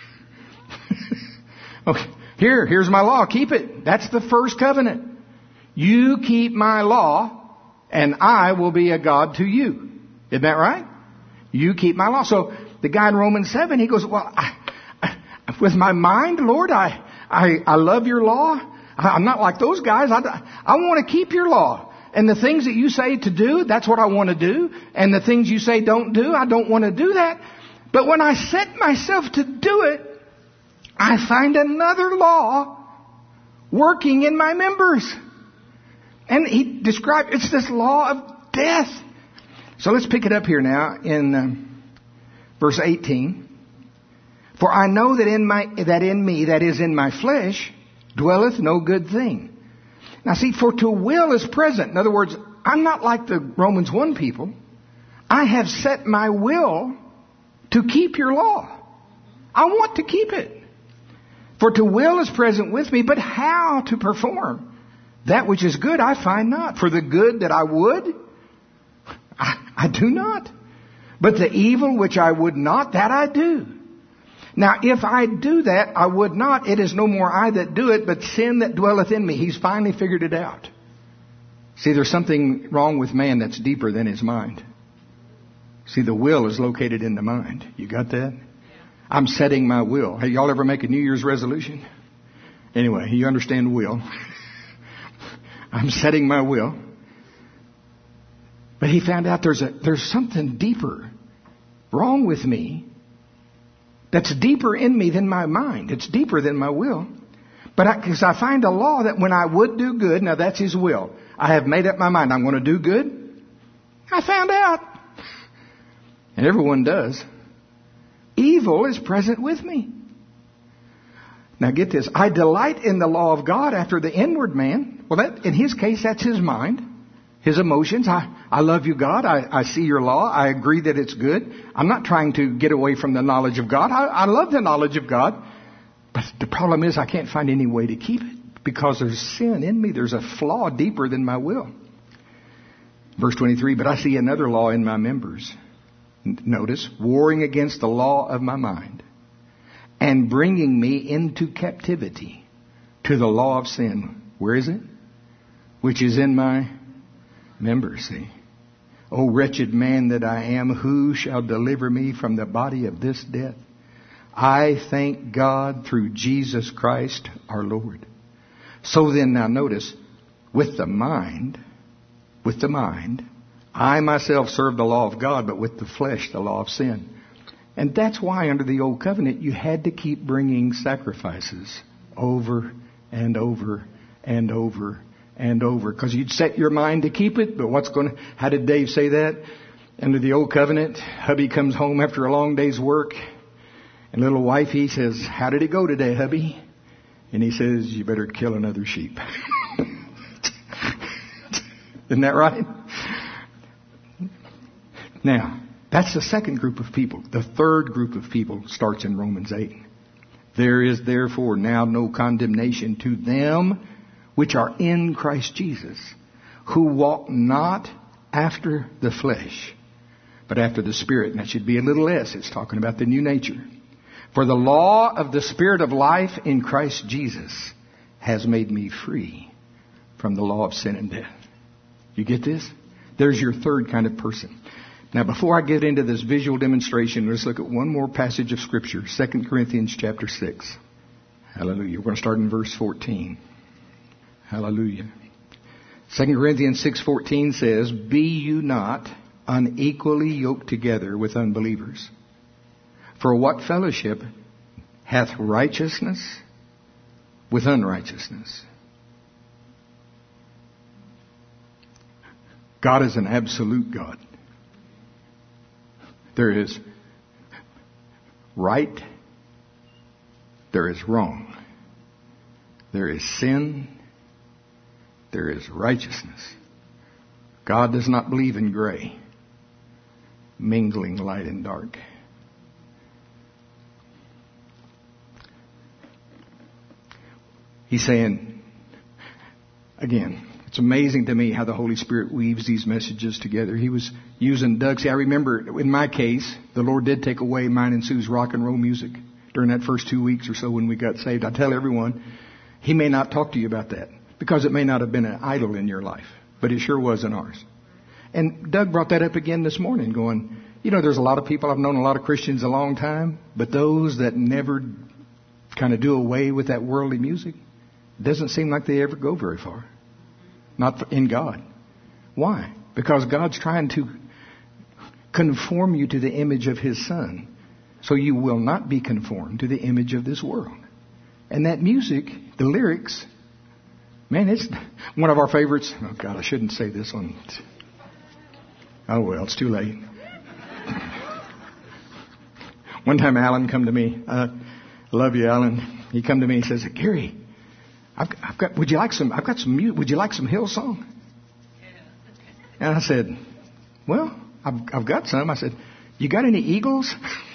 Okay, here, here's my law. Keep it. That's the first covenant. You keep my law, and I will be a God to you. Isn't that right? You keep my law. So the guy in Romans seven, he goes, well, I, I, with my mind, Lord, I, I, I love your law. I, I'm not like those guys. I, I want to keep your law. And the things that you say to do, that's what I want to do. And the things you say don't do, I don't want to do that. But when I set myself to do it, I find another law working in my members. And he described, it's this law of death. So let's pick it up here now in uh, verse eighteen. For I know that in my that in me, that is in my flesh, dwelleth no good thing. Now see, for to will is present. In other words, I'm not like the Romans one people. I have set my will to keep your law. I want to keep it. For to will is present with me, but how to perform that which is good I find not. For the good that I would, I, I do not. But the evil which I would not, that I do. Now, if I do that, I would not. It is no more I that do it, but sin that dwelleth in me. He's finally figured it out. See, there's something wrong with man that's deeper than his mind. See, the will is located in the mind. You got that? I'm setting my will. Hey, y'all ever make a New Year's resolution? Anyway, you understand will. I'm setting my will. But he found out there's a there's something deeper wrong with me that's deeper in me than my mind. It's deeper than my will. But because I, I find a law that when I would do good, now that's His will. I have made up my mind I'm going to do good. I found out. And everyone does. Evil is present with me. Now get this. I delight in the law of God after the inward man. Well, that in his case, that's his mind, his emotions. I, I love you, God. I, I see your law. I agree that it's good. I'm not trying to get away from the knowledge of God. I, I love the knowledge of God. But the problem is I can't find any way to keep it because there's sin in me. There's a flaw deeper than my will. Verse twenty-three, but I see another law in my members. Notice, warring against the law of my mind and bringing me into captivity to the law of sin. Where is it? Which is in my members. See? O wretched man that I am, who shall deliver me from the body of this death? I thank God through Jesus Christ our Lord. So then, now notice, with the mind, with the mind, I myself serve the law of God, but with the flesh, the law of sin. And that's why under the old covenant, you had to keep bringing sacrifices over and over and over and over. Because you'd set your mind to keep it, but what's going to, how did Dave say that? Under the old covenant, hubby comes home after a long day's work, and little wifey says, how did it go today, hubby? And he says, you better kill another sheep. Isn't that right? Now, that's the second group of people. The third group of people starts in Romans eight. There is therefore now no condemnation to them which are in Christ Jesus, who walk not after the flesh, but after the Spirit. And that should be a little less. It's talking about the new nature. For the law of the Spirit of life in Christ Jesus has made me free from the law of sin and death. You get this? There's your third kind of person. Now, before I get into this visual demonstration, let's look at one more passage of Scripture, Second Corinthians chapter six. Hallelujah. We're going to start in verse fourteen. Hallelujah. Second Corinthians six fourteen says, be you not unequally yoked together with unbelievers. For what fellowship hath righteousness with unrighteousness? God is an absolute God. There is right. There is wrong. There is sin. There is righteousness. God does not believe in gray, mingling light and dark. He's saying, again, it's amazing to me how the Holy Spirit weaves these messages together. He was using Doug. See, I remember in my case, the Lord did take away mine and Sue's rock and roll music during that first two weeks or so when we got saved. I tell everyone, He may not talk to you about that because it may not have been an idol in your life, but it sure was in ours. And Doug brought that up again this morning going, you know, there's a lot of people, I've known a lot of Christians a long time, but those that never kind of do away with that worldly music, it doesn't seem like they ever go very far. Not in God. Why? Because God's trying to conform you to the image of His Son. So you will not be conformed to the image of this world. And that music, the lyrics, man, it's one of our favorites. Oh, God, I shouldn't say this on. Oh, well, it's too late. One time Alan come to me. Uh, I love you, Alan. He come to me and says, Gary, I've, I've got, would you like some, I've got some, would you like some Hillsong? And I said, well, I've, I've got some. I said, you got any Eagles?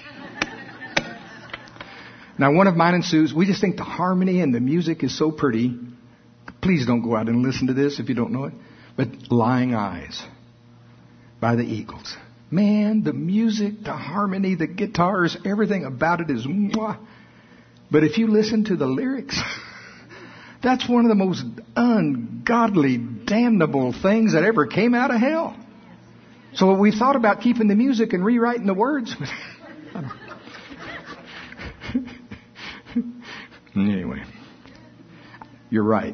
Now, one of mine and Sue's, we just think the harmony and the music is so pretty. Please don't go out and listen to this if you don't know it. But Lying Eyes by the Eagles. Man, the music, the harmony, the guitars, everything about it is mwah. But if you listen to the lyrics, that's one of the most ungodly, damnable things that ever came out of hell. So we thought about keeping the music and rewriting the words. Anyway, you're right.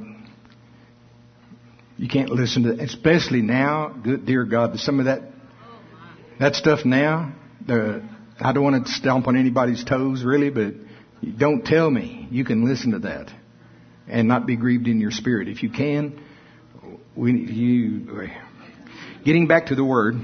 You can't listen to, especially now, good, dear God, some of that that stuff now, the, I don't want to stomp on anybody's toes really, but don't tell me you can listen to that and not be grieved in your spirit. If you can, we you getting back to the Word.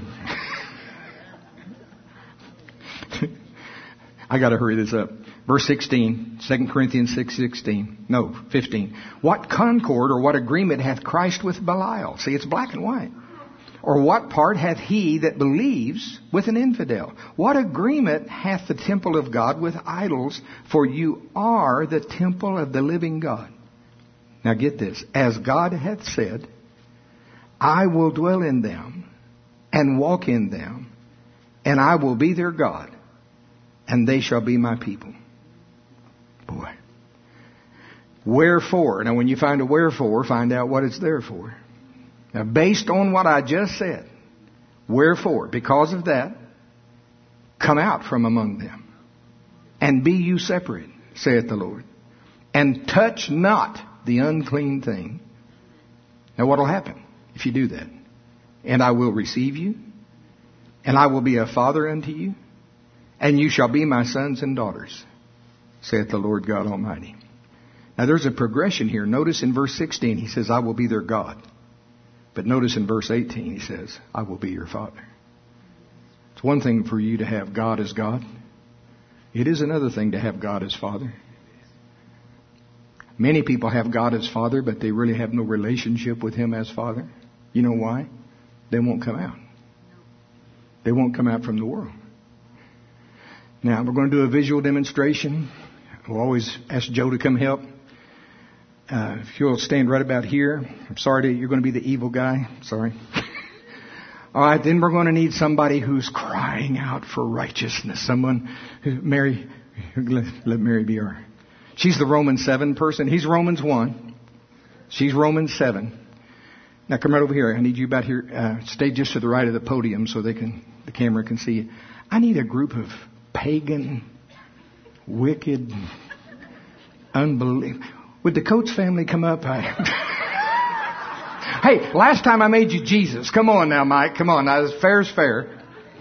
I got to hurry this up. Verse sixteen, Second Corinthians six sixteen. No, fifteen. What concord or what agreement hath Christ with Belial? See, it's black and white. Or what part hath he that believes with an infidel? What agreement hath the temple of God with idols? For you are the temple of the living God. Now get this. As God hath said, I will dwell in them and walk in them, and I will be their God, and they shall be my people. Boy. Wherefore, now when you find a wherefore, find out what it's there for. Now based on what I just said, wherefore, because of that, come out from among them, and be you separate, saith the Lord, and touch not the unclean thing. Now what will happen if you do that? And I will receive you, and I will be a father unto you, and you shall be my sons and daughters, saith the Lord God Almighty. Now there's a progression here. Notice in verse sixteen, he says, I will be their God. But notice in verse eighteen, he says, I will be your father. It's one thing for you to have God as God. It is another thing to have God as Father. Many people have God as Father, but they really have no relationship with Him as Father. You know why? They won't come out. They won't come out from the world. Now, we're going to do a visual demonstration. We'll always ask Joe to come help. Uh, if you'll stand right about here. I'm sorry to, you're going to be the evil guy. Sorry. All right, then we're going to need somebody who's crying out for righteousness. Someone who, Mary, let, let Mary be our. She's the Romans seven person. He's Romans one. She's Romans seven. Now come right over here. I need you about here. Uh, stay just to the right of the podium so they can, the camera can see you. I need a group of pagan, wicked, unbelievable. Would the Coates family come up? I... Hey, last time I made you Jesus. Come on now, Mike. Come on. Now, fair's fair.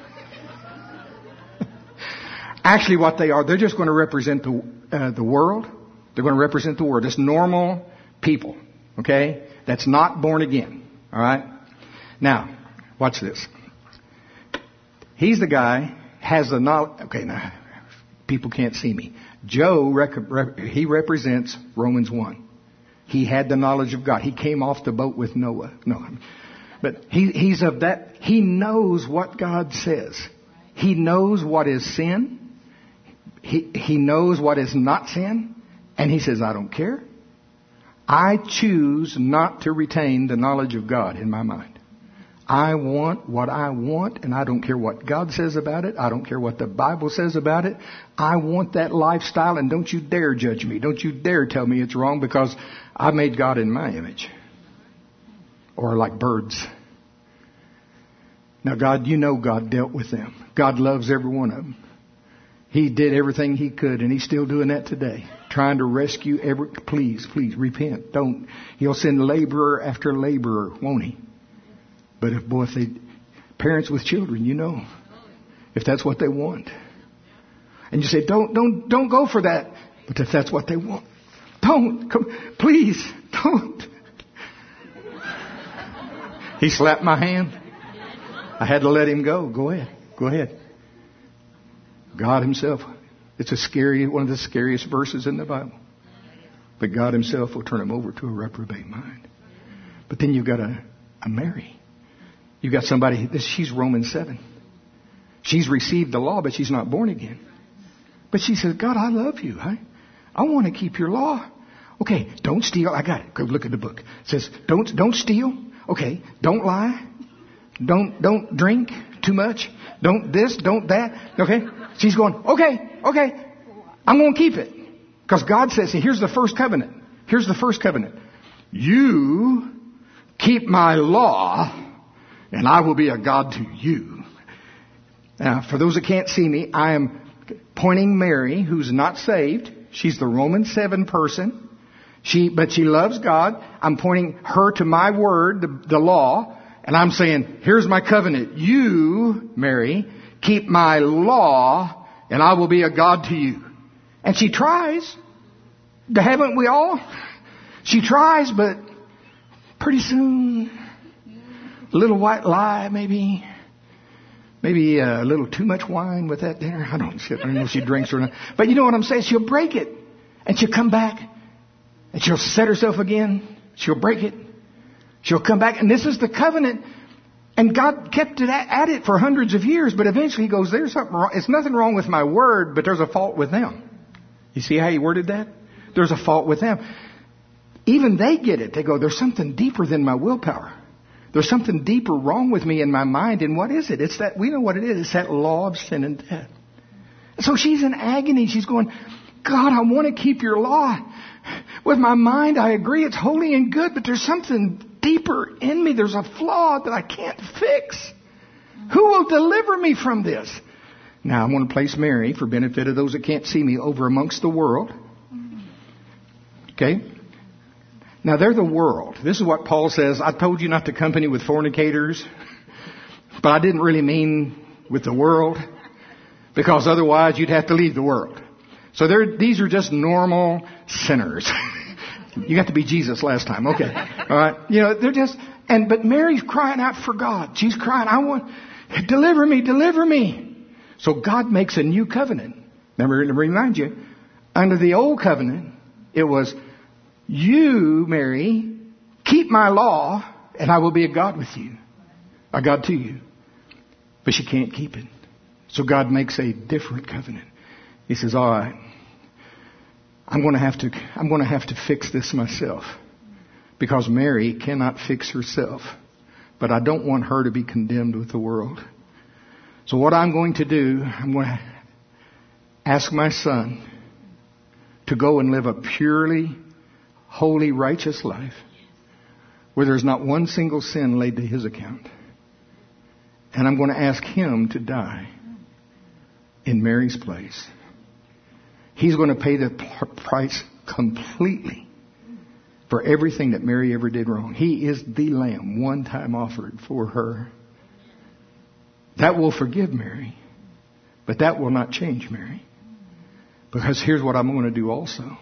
Actually, what they are, they're just going to represent the uh, the world. They're going to represent the world. It's normal people, okay? That's not born again, all right? Now, watch this. He's the guy, has the knowledge. Okay, now, people can't see me. Joe, rec- he represents Romans one. He had the knowledge of God. He came off the boat with Noah. No, but he, he's of that. He knows what God says. He knows what is sin. He, he knows what is not sin. And he says, I don't care. I choose not to retain the knowledge of God in my mind. I want what I want, and I don't care what God says about it. I don't care what the Bible says about it. I want that lifestyle, and don't you dare judge me. Don't you dare tell me it's wrong, because I made God in my image. Or like birds. Now, God, you know God dealt with them. God loves every one of them. He did everything He could, and He's still doing that today. Trying to rescue every... Please, please, repent. Don't. He'll send laborer after laborer, won't He? But if, boy, if they... Parents with children, you know. If that's what they want. And you say, don't, don't, don't go for that. But if that's what they want, don't. Come, please, don't. He slapped my hand. I had to let him go. Go ahead. Go ahead. God Himself. It's a scary, one of the scariest verses in the Bible. But God Himself will turn him over to a reprobate mind. But then you've got a, a Mary. You've got somebody, this, she's Romans seven. She's received the law, but she's not born again. But she says, God, I love you. I, I want to keep your law. Okay, don't steal. I got it. Go look at the book. It says, don't, don't steal. Okay, don't lie. Don't, don't drink too much. Don't this, don't that. Okay. She's going, okay, okay. I'm going to keep it. Because God says, here's the first covenant. Here's the first covenant. You keep my law, and I will be a God to you. Now, for those that can't see me, I am pointing Mary, who's not saved. She's the Romans seven person. She, but she loves God. I'm pointing her to my word, the, the law. And I'm saying, here's my covenant. You, Mary, keep my law, and I will be a God to you. And she tries. Haven't we all? She tries, but pretty soon, a little white lie, maybe, maybe a little too much wine with that dinner. I don't, I don't know if she drinks or not. But you know what I'm saying? She'll break it, and she'll come back, and she'll set herself again. She'll break it. She'll come back, and this is the covenant. And God kept it at it for hundreds of years, but eventually He goes, there's something wrong. It's nothing wrong with my word, but there's a fault with them. You see how He worded that? There's a fault with them. Even they get it. They go, there's something deeper than my willpower. There's something deeper wrong with me in my mind. And what is it? It's that, we know what it is. It's that law of sin and death. So she's in agony. She's going, God, I want to keep your law. With my mind, I agree it's holy and good, but there's something deeper in me. There's a flaw that I can't fix. Who will deliver me from this? Now, I'm going to place Mary, for benefit of those that can't see me, over amongst the world. Okay? Now, they're the world. This is what Paul says. I told you not to company with fornicators, but I didn't really mean with the world, because otherwise you'd have to leave the world. So they're, these are just normal sinners. You got to be Jesus last time. Okay. All right. You know, they're just, and, but Mary's crying out for God. She's crying, I want, deliver me, deliver me. So God makes a new covenant. Remember, to remind you, under the old covenant, it was, you, Mary, keep my law, and I will be a God with you. A God to you. But she can't keep it. So God makes a different covenant. He says, all right, I'm going to have to, I'm going to have to fix this myself, because Mary cannot fix herself, but I don't want her to be condemned with the world. So what I'm going to do, I'm going to ask my son to go and live a purely holy, righteous life where there's not one single sin laid to his account. And I'm going to ask him to die in Mary's place. He's going to pay the price completely for everything that Mary ever did wrong. He is the lamb one time offered for her. That will forgive Mary, but that will not change Mary. Because here's what I'm going to do also.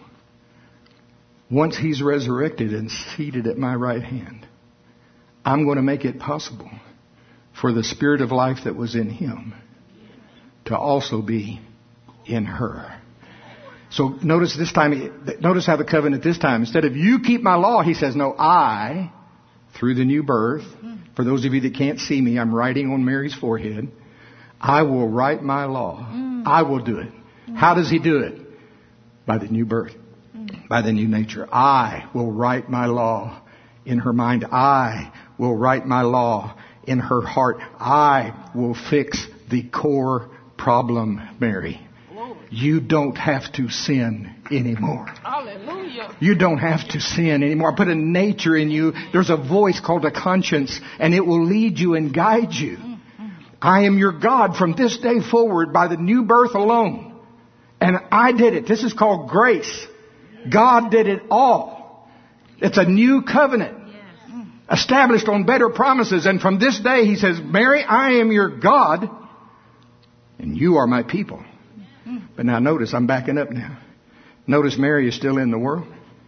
Once He's resurrected and seated at my right hand, I'm going to make it possible for the Spirit of life that was in Him to also be in her. So notice this time, notice how the covenant this time, instead of you keep my law, He says, no, I, through the new birth, for those of you that can't see me, I'm writing on Mary's forehead, I will write my law. Mm. I will do it. Mm. How does He do it? By the new birth, mm. by the new nature. I will write my law in her mind. I will write my law in her heart. I will fix the core problem, Mary. You don't have to sin anymore. Hallelujah. You don't have to sin anymore. I put a nature in you. There's a voice called a conscience, and it will lead you and guide you. Mm-hmm. I am your God from this day forward by the new birth alone. And I did it. This is called grace. God did it all. It's a new covenant. Yes. Established on better promises. And from this day, He says, Mary, I am your God, and you are my people. But now notice, I'm backing up now. Notice Mary is still in the world.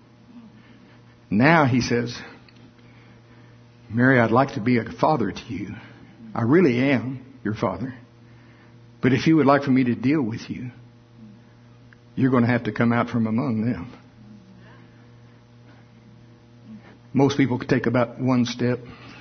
Now He says, Mary, I'd like to be a father to you. I really am your father. But if you would like for me to deal with you, you're going to have to come out from among them. Most people could take about one step.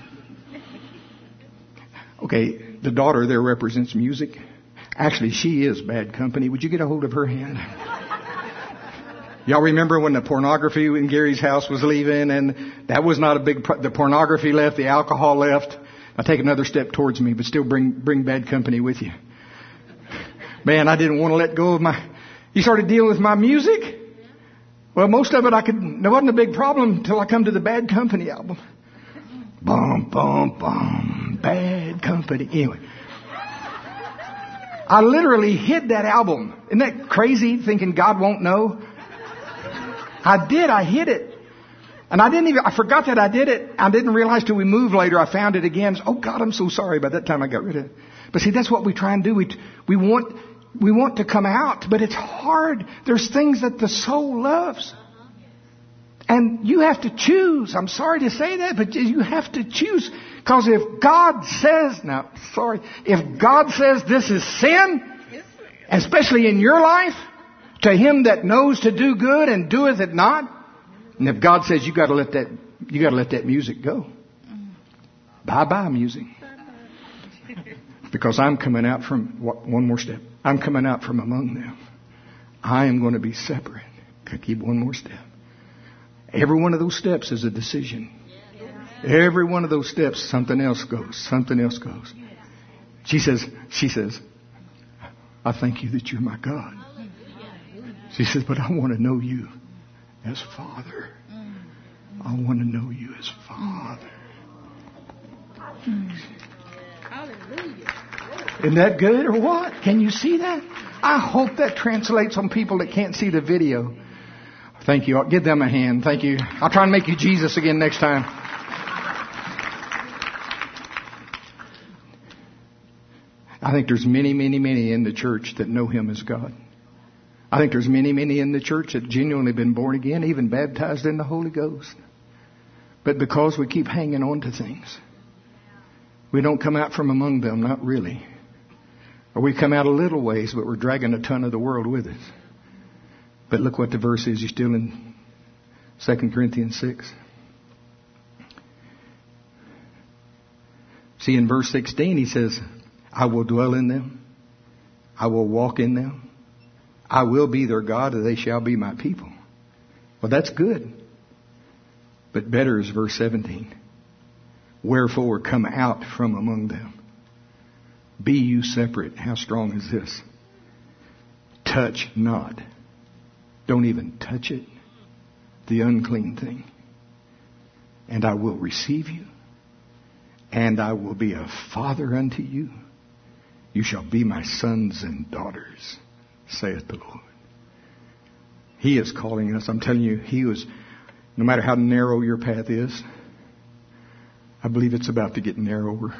Okay, the daughter there represents music. Actually, she is bad company. Would you get a hold of her hand? Y'all remember when the pornography in Gary's house was leaving, and that was not a big, pro- the pornography left, the alcohol left. Now take another step towards me, but still bring, bring bad company with you. Man, I didn't want to let go of my, you started dealing with my music? Well, most of it I could, there wasn't a big problem until I come to the Bad Company album. Bum, bum, bum, Bad Company. Anyway. I literally hid that album. Isn't that crazy, thinking God won't know? I did. I hid it. And I didn't even, I forgot that I did it. I didn't realize till we moved later. I found it again. Oh God, I'm so sorry. By that time I got rid of it. But see, that's what we try and do. We, we want, we want to come out, but it's hard. There's things that the soul loves. And you have to choose. I'm sorry to say that, but you have to choose. Because if God says, now, sorry, if God says this is sin, especially in your life, to him that knows to do good and doeth it not, and if God says you got to let that, you got to let that music go. Bye bye music. Because I'm coming out from, one more step. I'm coming out from among them. I am going to be separate. Keep one more step. Every one of those steps is a decision. Every one of those steps, something else goes. Something else goes. She says, she says, I thank you that you're my God. She says, but I want to know you as Father. I want to know you as Father. Isn't that good or what? Can you see that? I hope that translates on people that can't see the video. Thank you. I'll give them a hand. Thank you. I'll try and make you Jesus again next time. I think there's many, many, many in the church that know him as God. I think there's many, many in the church that genuinely been born again, even baptized in the Holy Ghost. But because we keep hanging on to things, we don't come out from among them, not really. Or we come out a little ways, but we're dragging a ton of the world with us. But look what the verse is. You're still in Second Corinthians six. See, in verse sixteen, he says, I will dwell in them. I will walk in them. I will be their God, and they shall be my people. Well, that's good. But better is verse seventeen. Wherefore come out from among them. Be you separate. How strong is this? Touch not. Don't even touch it. The unclean thing. And I will receive you. And I will be a father unto you. You shall be my sons and daughters, saith the Lord. He is calling us. I'm telling you, he was, no matter how narrow your path is, I believe it's about to get narrower.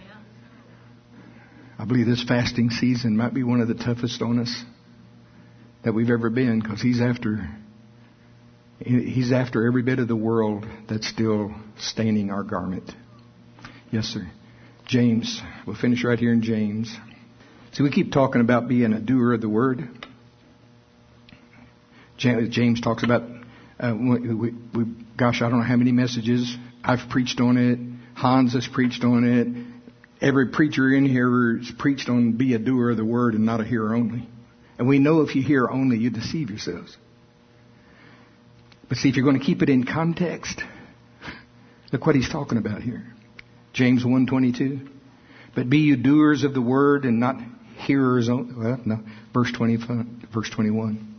I believe this fasting season might be one of the toughest on us that we've ever been, because he's after he's after every bit of the world that's still staining our garment. Yes, sir. James. We'll finish right here in James. See, we keep talking about being a doer of the word. James talks about, uh, we, we, we, gosh, I don't know how many messages. I've preached on it. Hans has preached on it. Every preacher in here has preached on be a doer of the word and not a hearer only. And we know if you hear only, you deceive yourselves. But see, if you're going to keep it in context, look what he's talking about here. James one twenty-two. But be you doers of the word and not hearers only. Well, no. Verse twenty, verse twenty-one.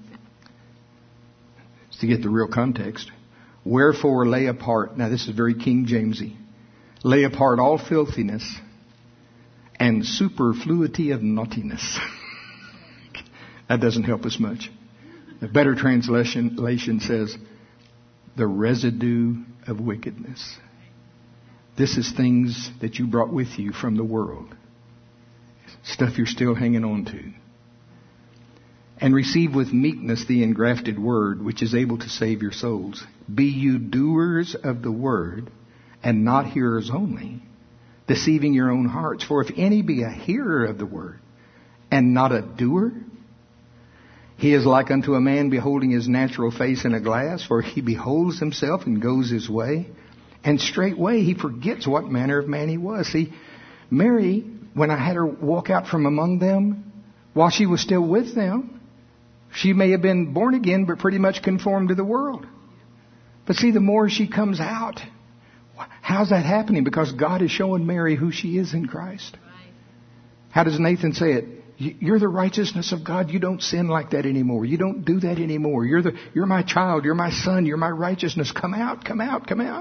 To get the real context. Wherefore lay apart. Now this is very King Jamesy. Lay apart all filthiness and superfluity of naughtiness. That doesn't help us much. A better translation says, the residue of wickedness. This is things that you brought with you from the world. Stuff you're still hanging on to. And receive with meekness the engrafted word, which is able to save your souls. Be you doers of the word, and not hearers only, deceiving your own hearts. For if any be a hearer of the word, and not a doer, he is like unto a man beholding his natural face in a glass, for he beholds himself and goes his way, and straightway he forgets what manner of man he was. See, Mary, when I had her walk out from among them, while she was still with them, she may have been born again, but pretty much conformed to the world. But see, the more she comes out, how's that happening? Because God is showing Mary who she is in Christ. How does Nathan say it? You're the righteousness of God. You don't sin like that anymore. You don't do that anymore. You're the, you're my child. You're my son. You're my righteousness. Come out, come out, come out.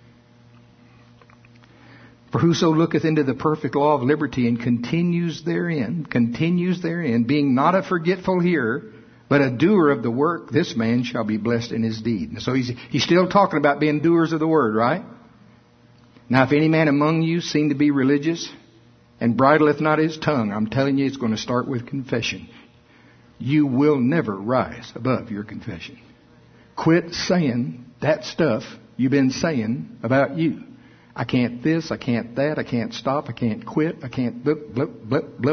For whoso looketh into the perfect law of liberty and continues therein, continues therein, being not a forgetful hearer, but a doer of the work, this man shall be blessed in his deed. So he's, he's still talking about being doers of the word, right? Now, if any man among you seem to be religious, and bridleth not his tongue, I'm telling you, it's going to start with confession. You will never rise above your confession. Quit saying that stuff you've been saying about you. I can't this, I can't that, I can't stop, I can't quit, I can't blip, blip, blip, blip.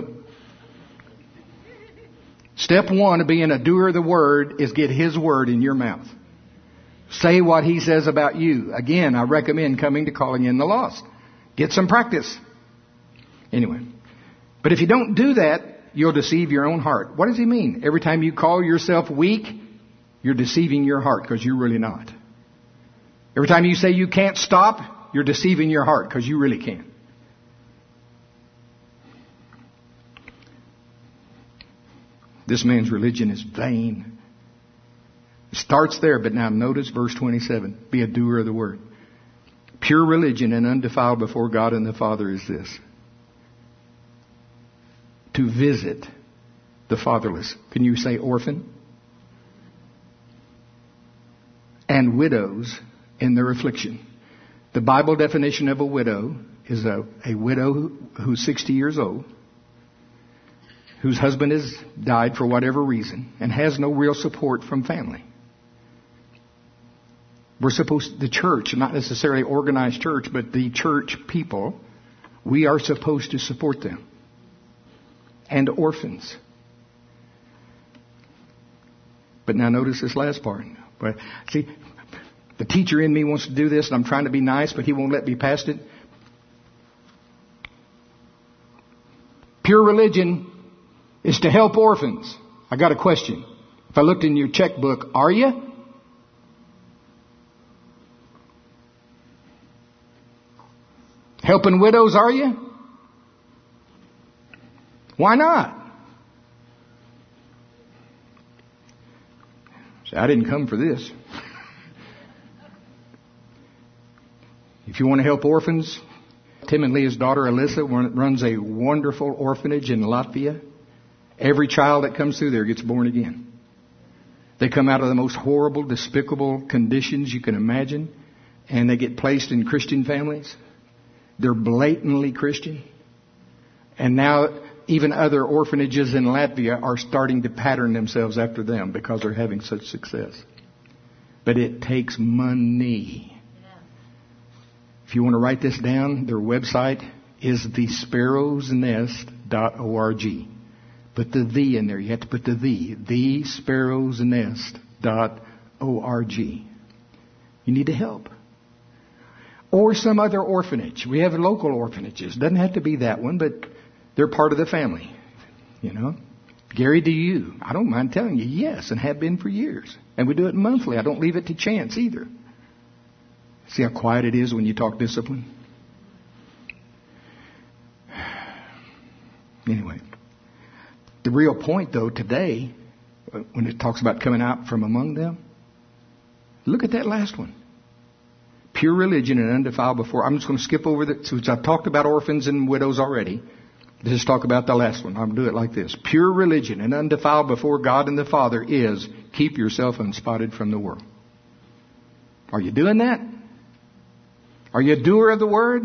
Step one of being a doer of the Word is get His Word in your mouth. Say what He says about you. Again, I recommend coming to Calling in the Lost. Get some practice. Anyway. But if you don't do that, you'll deceive your own heart. What does He mean? Every time you call yourself weak, you're deceiving your heart because you're really not. Every time you say you can't stop, you're deceiving your heart because you really can. This man's religion is vain. It starts there, but now notice verse twenty-seven. Be a doer of the Word. Pure religion and undefiled before God and the Father is this: to visit the fatherless. Can you say orphan? And widows in their affliction. The Bible definition of a widow is a, a widow who, who's sixty years old, whose husband has died for whatever reason, and has no real support from family. We're supposed, the church, not necessarily organized church, but the church people, we are supposed to support them. And orphans. But now notice this last part. But see, the teacher in me wants to do this, and I'm trying to be nice, but he won't let me past it. Pure religion is to help orphans. I got a question. If I looked in your checkbook, are you? Helping widows, are you? Why not? See, I didn't come for this. If you want to help orphans, Tim and Leah's daughter Alyssa runs a wonderful orphanage in Latvia. Every child that comes through there gets born again. They come out of the most horrible, despicable conditions you can imagine, and they get placed in Christian families. They're blatantly Christian. And now even other orphanages in Latvia are starting to pattern themselves after them because they're having such success. But it takes money. If you want to write this down, their website is the sparrows nest dot org. Put the the in there. You have to put the the. the sparrows nest dot org. You need to help. Or some other orphanage. We have local orphanages. Doesn't have to be that one, but they're part of the family. You know. Gary, do you? I don't mind telling you, yes, and have been for years. And we do it monthly. I don't leave it to chance either. See how quiet it is when you talk discipline? Anyway. The real point, though, today, when it talks about coming out from among them, look at that last one. Pure religion and undefiled before. I'm just going to skip over that. So I've talked about orphans and widows already. Let's talk about the last one. I'll do it like this. Pure religion and undefiled before God and the Father is keep yourself unspotted from the world. Are you doing that? Are you a doer of the word?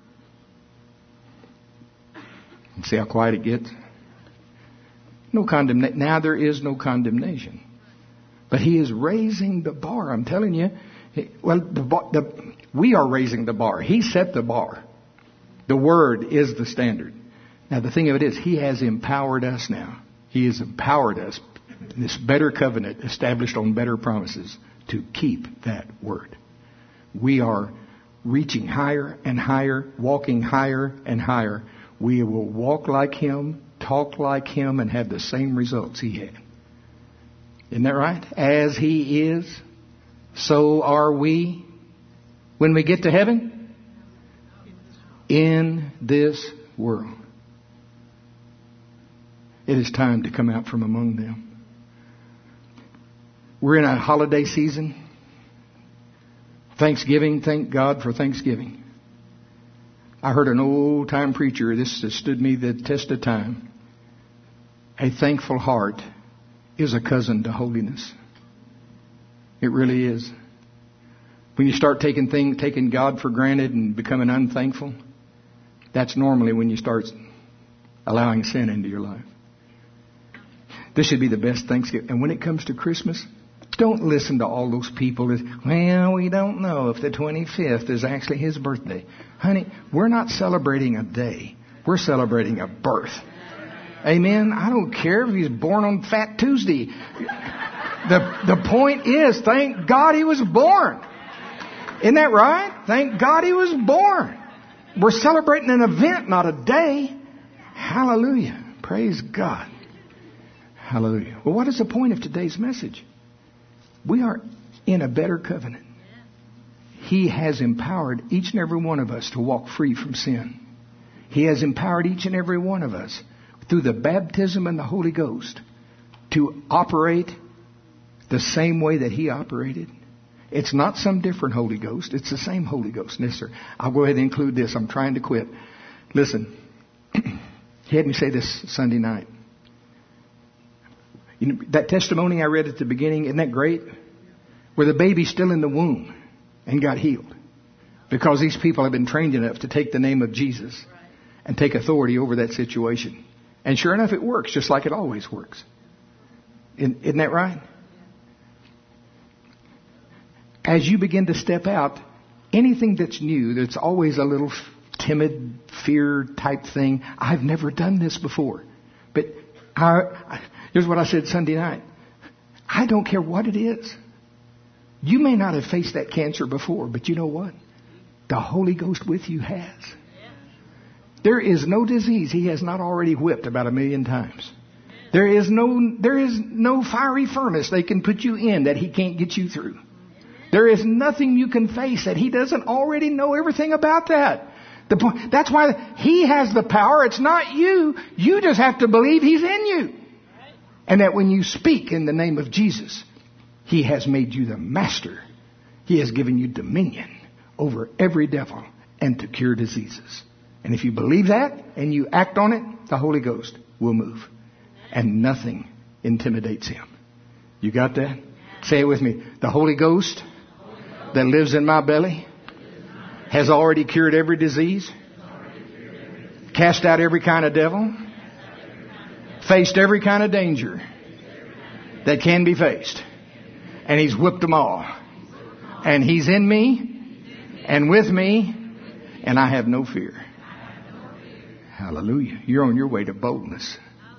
See how quiet it gets? No condemnation. Now there is no condemnation. But He is raising the bar. I'm telling you. Well, the, the, we are raising the bar. He set the bar. The Word is the standard. Now, the thing of it is, He has empowered us now. He has empowered us, this better covenant established on better promises, to keep that Word. We are reaching higher and higher, walking higher and higher. We will walk like Him, talk like Him, and have the same results He had. Isn't that right? As He is, so are we when we get to heaven in this world. It is time to come out from among them. We're in a holiday season. Thanksgiving, thank God for Thanksgiving. I heard an old time preacher, this has stood me the test of time. A thankful heart is a cousin to holiness. It really is. When you start taking thing, taking God for granted and becoming unthankful, that's normally when you start allowing sin into your life. This should be the best Thanksgiving. And when it comes to Christmas, Don't listen to all those people that, well, we don't know if the twenty-fifth is actually his birthday. Honey, we're not celebrating a day. We're celebrating a birth. Amen? I don't care if he's born on Fat Tuesday. The, the point is, thank God he was born. Isn't that right? Thank God he was born. We're celebrating an event, not a day. Hallelujah. Praise God. Hallelujah. Well, what is the point of today's message? We are in a better covenant. He has empowered each and every one of us to walk free from sin. He has empowered each and every one of us through the baptism and the Holy Ghost to operate the same way that he operated. It's not some different Holy Ghost. It's the same Holy Ghost. Yes, sir. I'll go ahead and include this. I'm trying to quit. Listen, he had me say this Sunday night. You know, that testimony I read at the beginning, isn't that great? Where the baby's still in the womb and got healed. Because these people have been trained enough to take the name of Jesus and take authority over that situation. And sure enough, it works just like it always works. Isn't that right? As you begin to step out, anything that's new, that's always a little timid, fear type thing. I've never done this before. But I, here's what I said Sunday night. I don't care what it is. You may not have faced that cancer before, but you know what? The Holy Ghost with you has. There is no disease he has not already whipped about a million times. There is no, there is no fiery furnace they can put you in that he can't get you through. There is nothing you can face that he doesn't already know everything about that. The point, that's why he has the power. It's not you. You just have to believe he's in you. And that when you speak in the name of Jesus, he has made you the master. He has given you dominion over every devil and to cure diseases. And if you believe that and you act on it, the Holy Ghost will move. And nothing intimidates him. You got that? Say it with me. The Holy Ghost that lives in my belly has already cured every disease, cast out every kind of devil, faced every kind of danger that can be faced. And he's whipped them all. And he's in me and with me, and I have no fear. Hallelujah. You're on your way to boldness.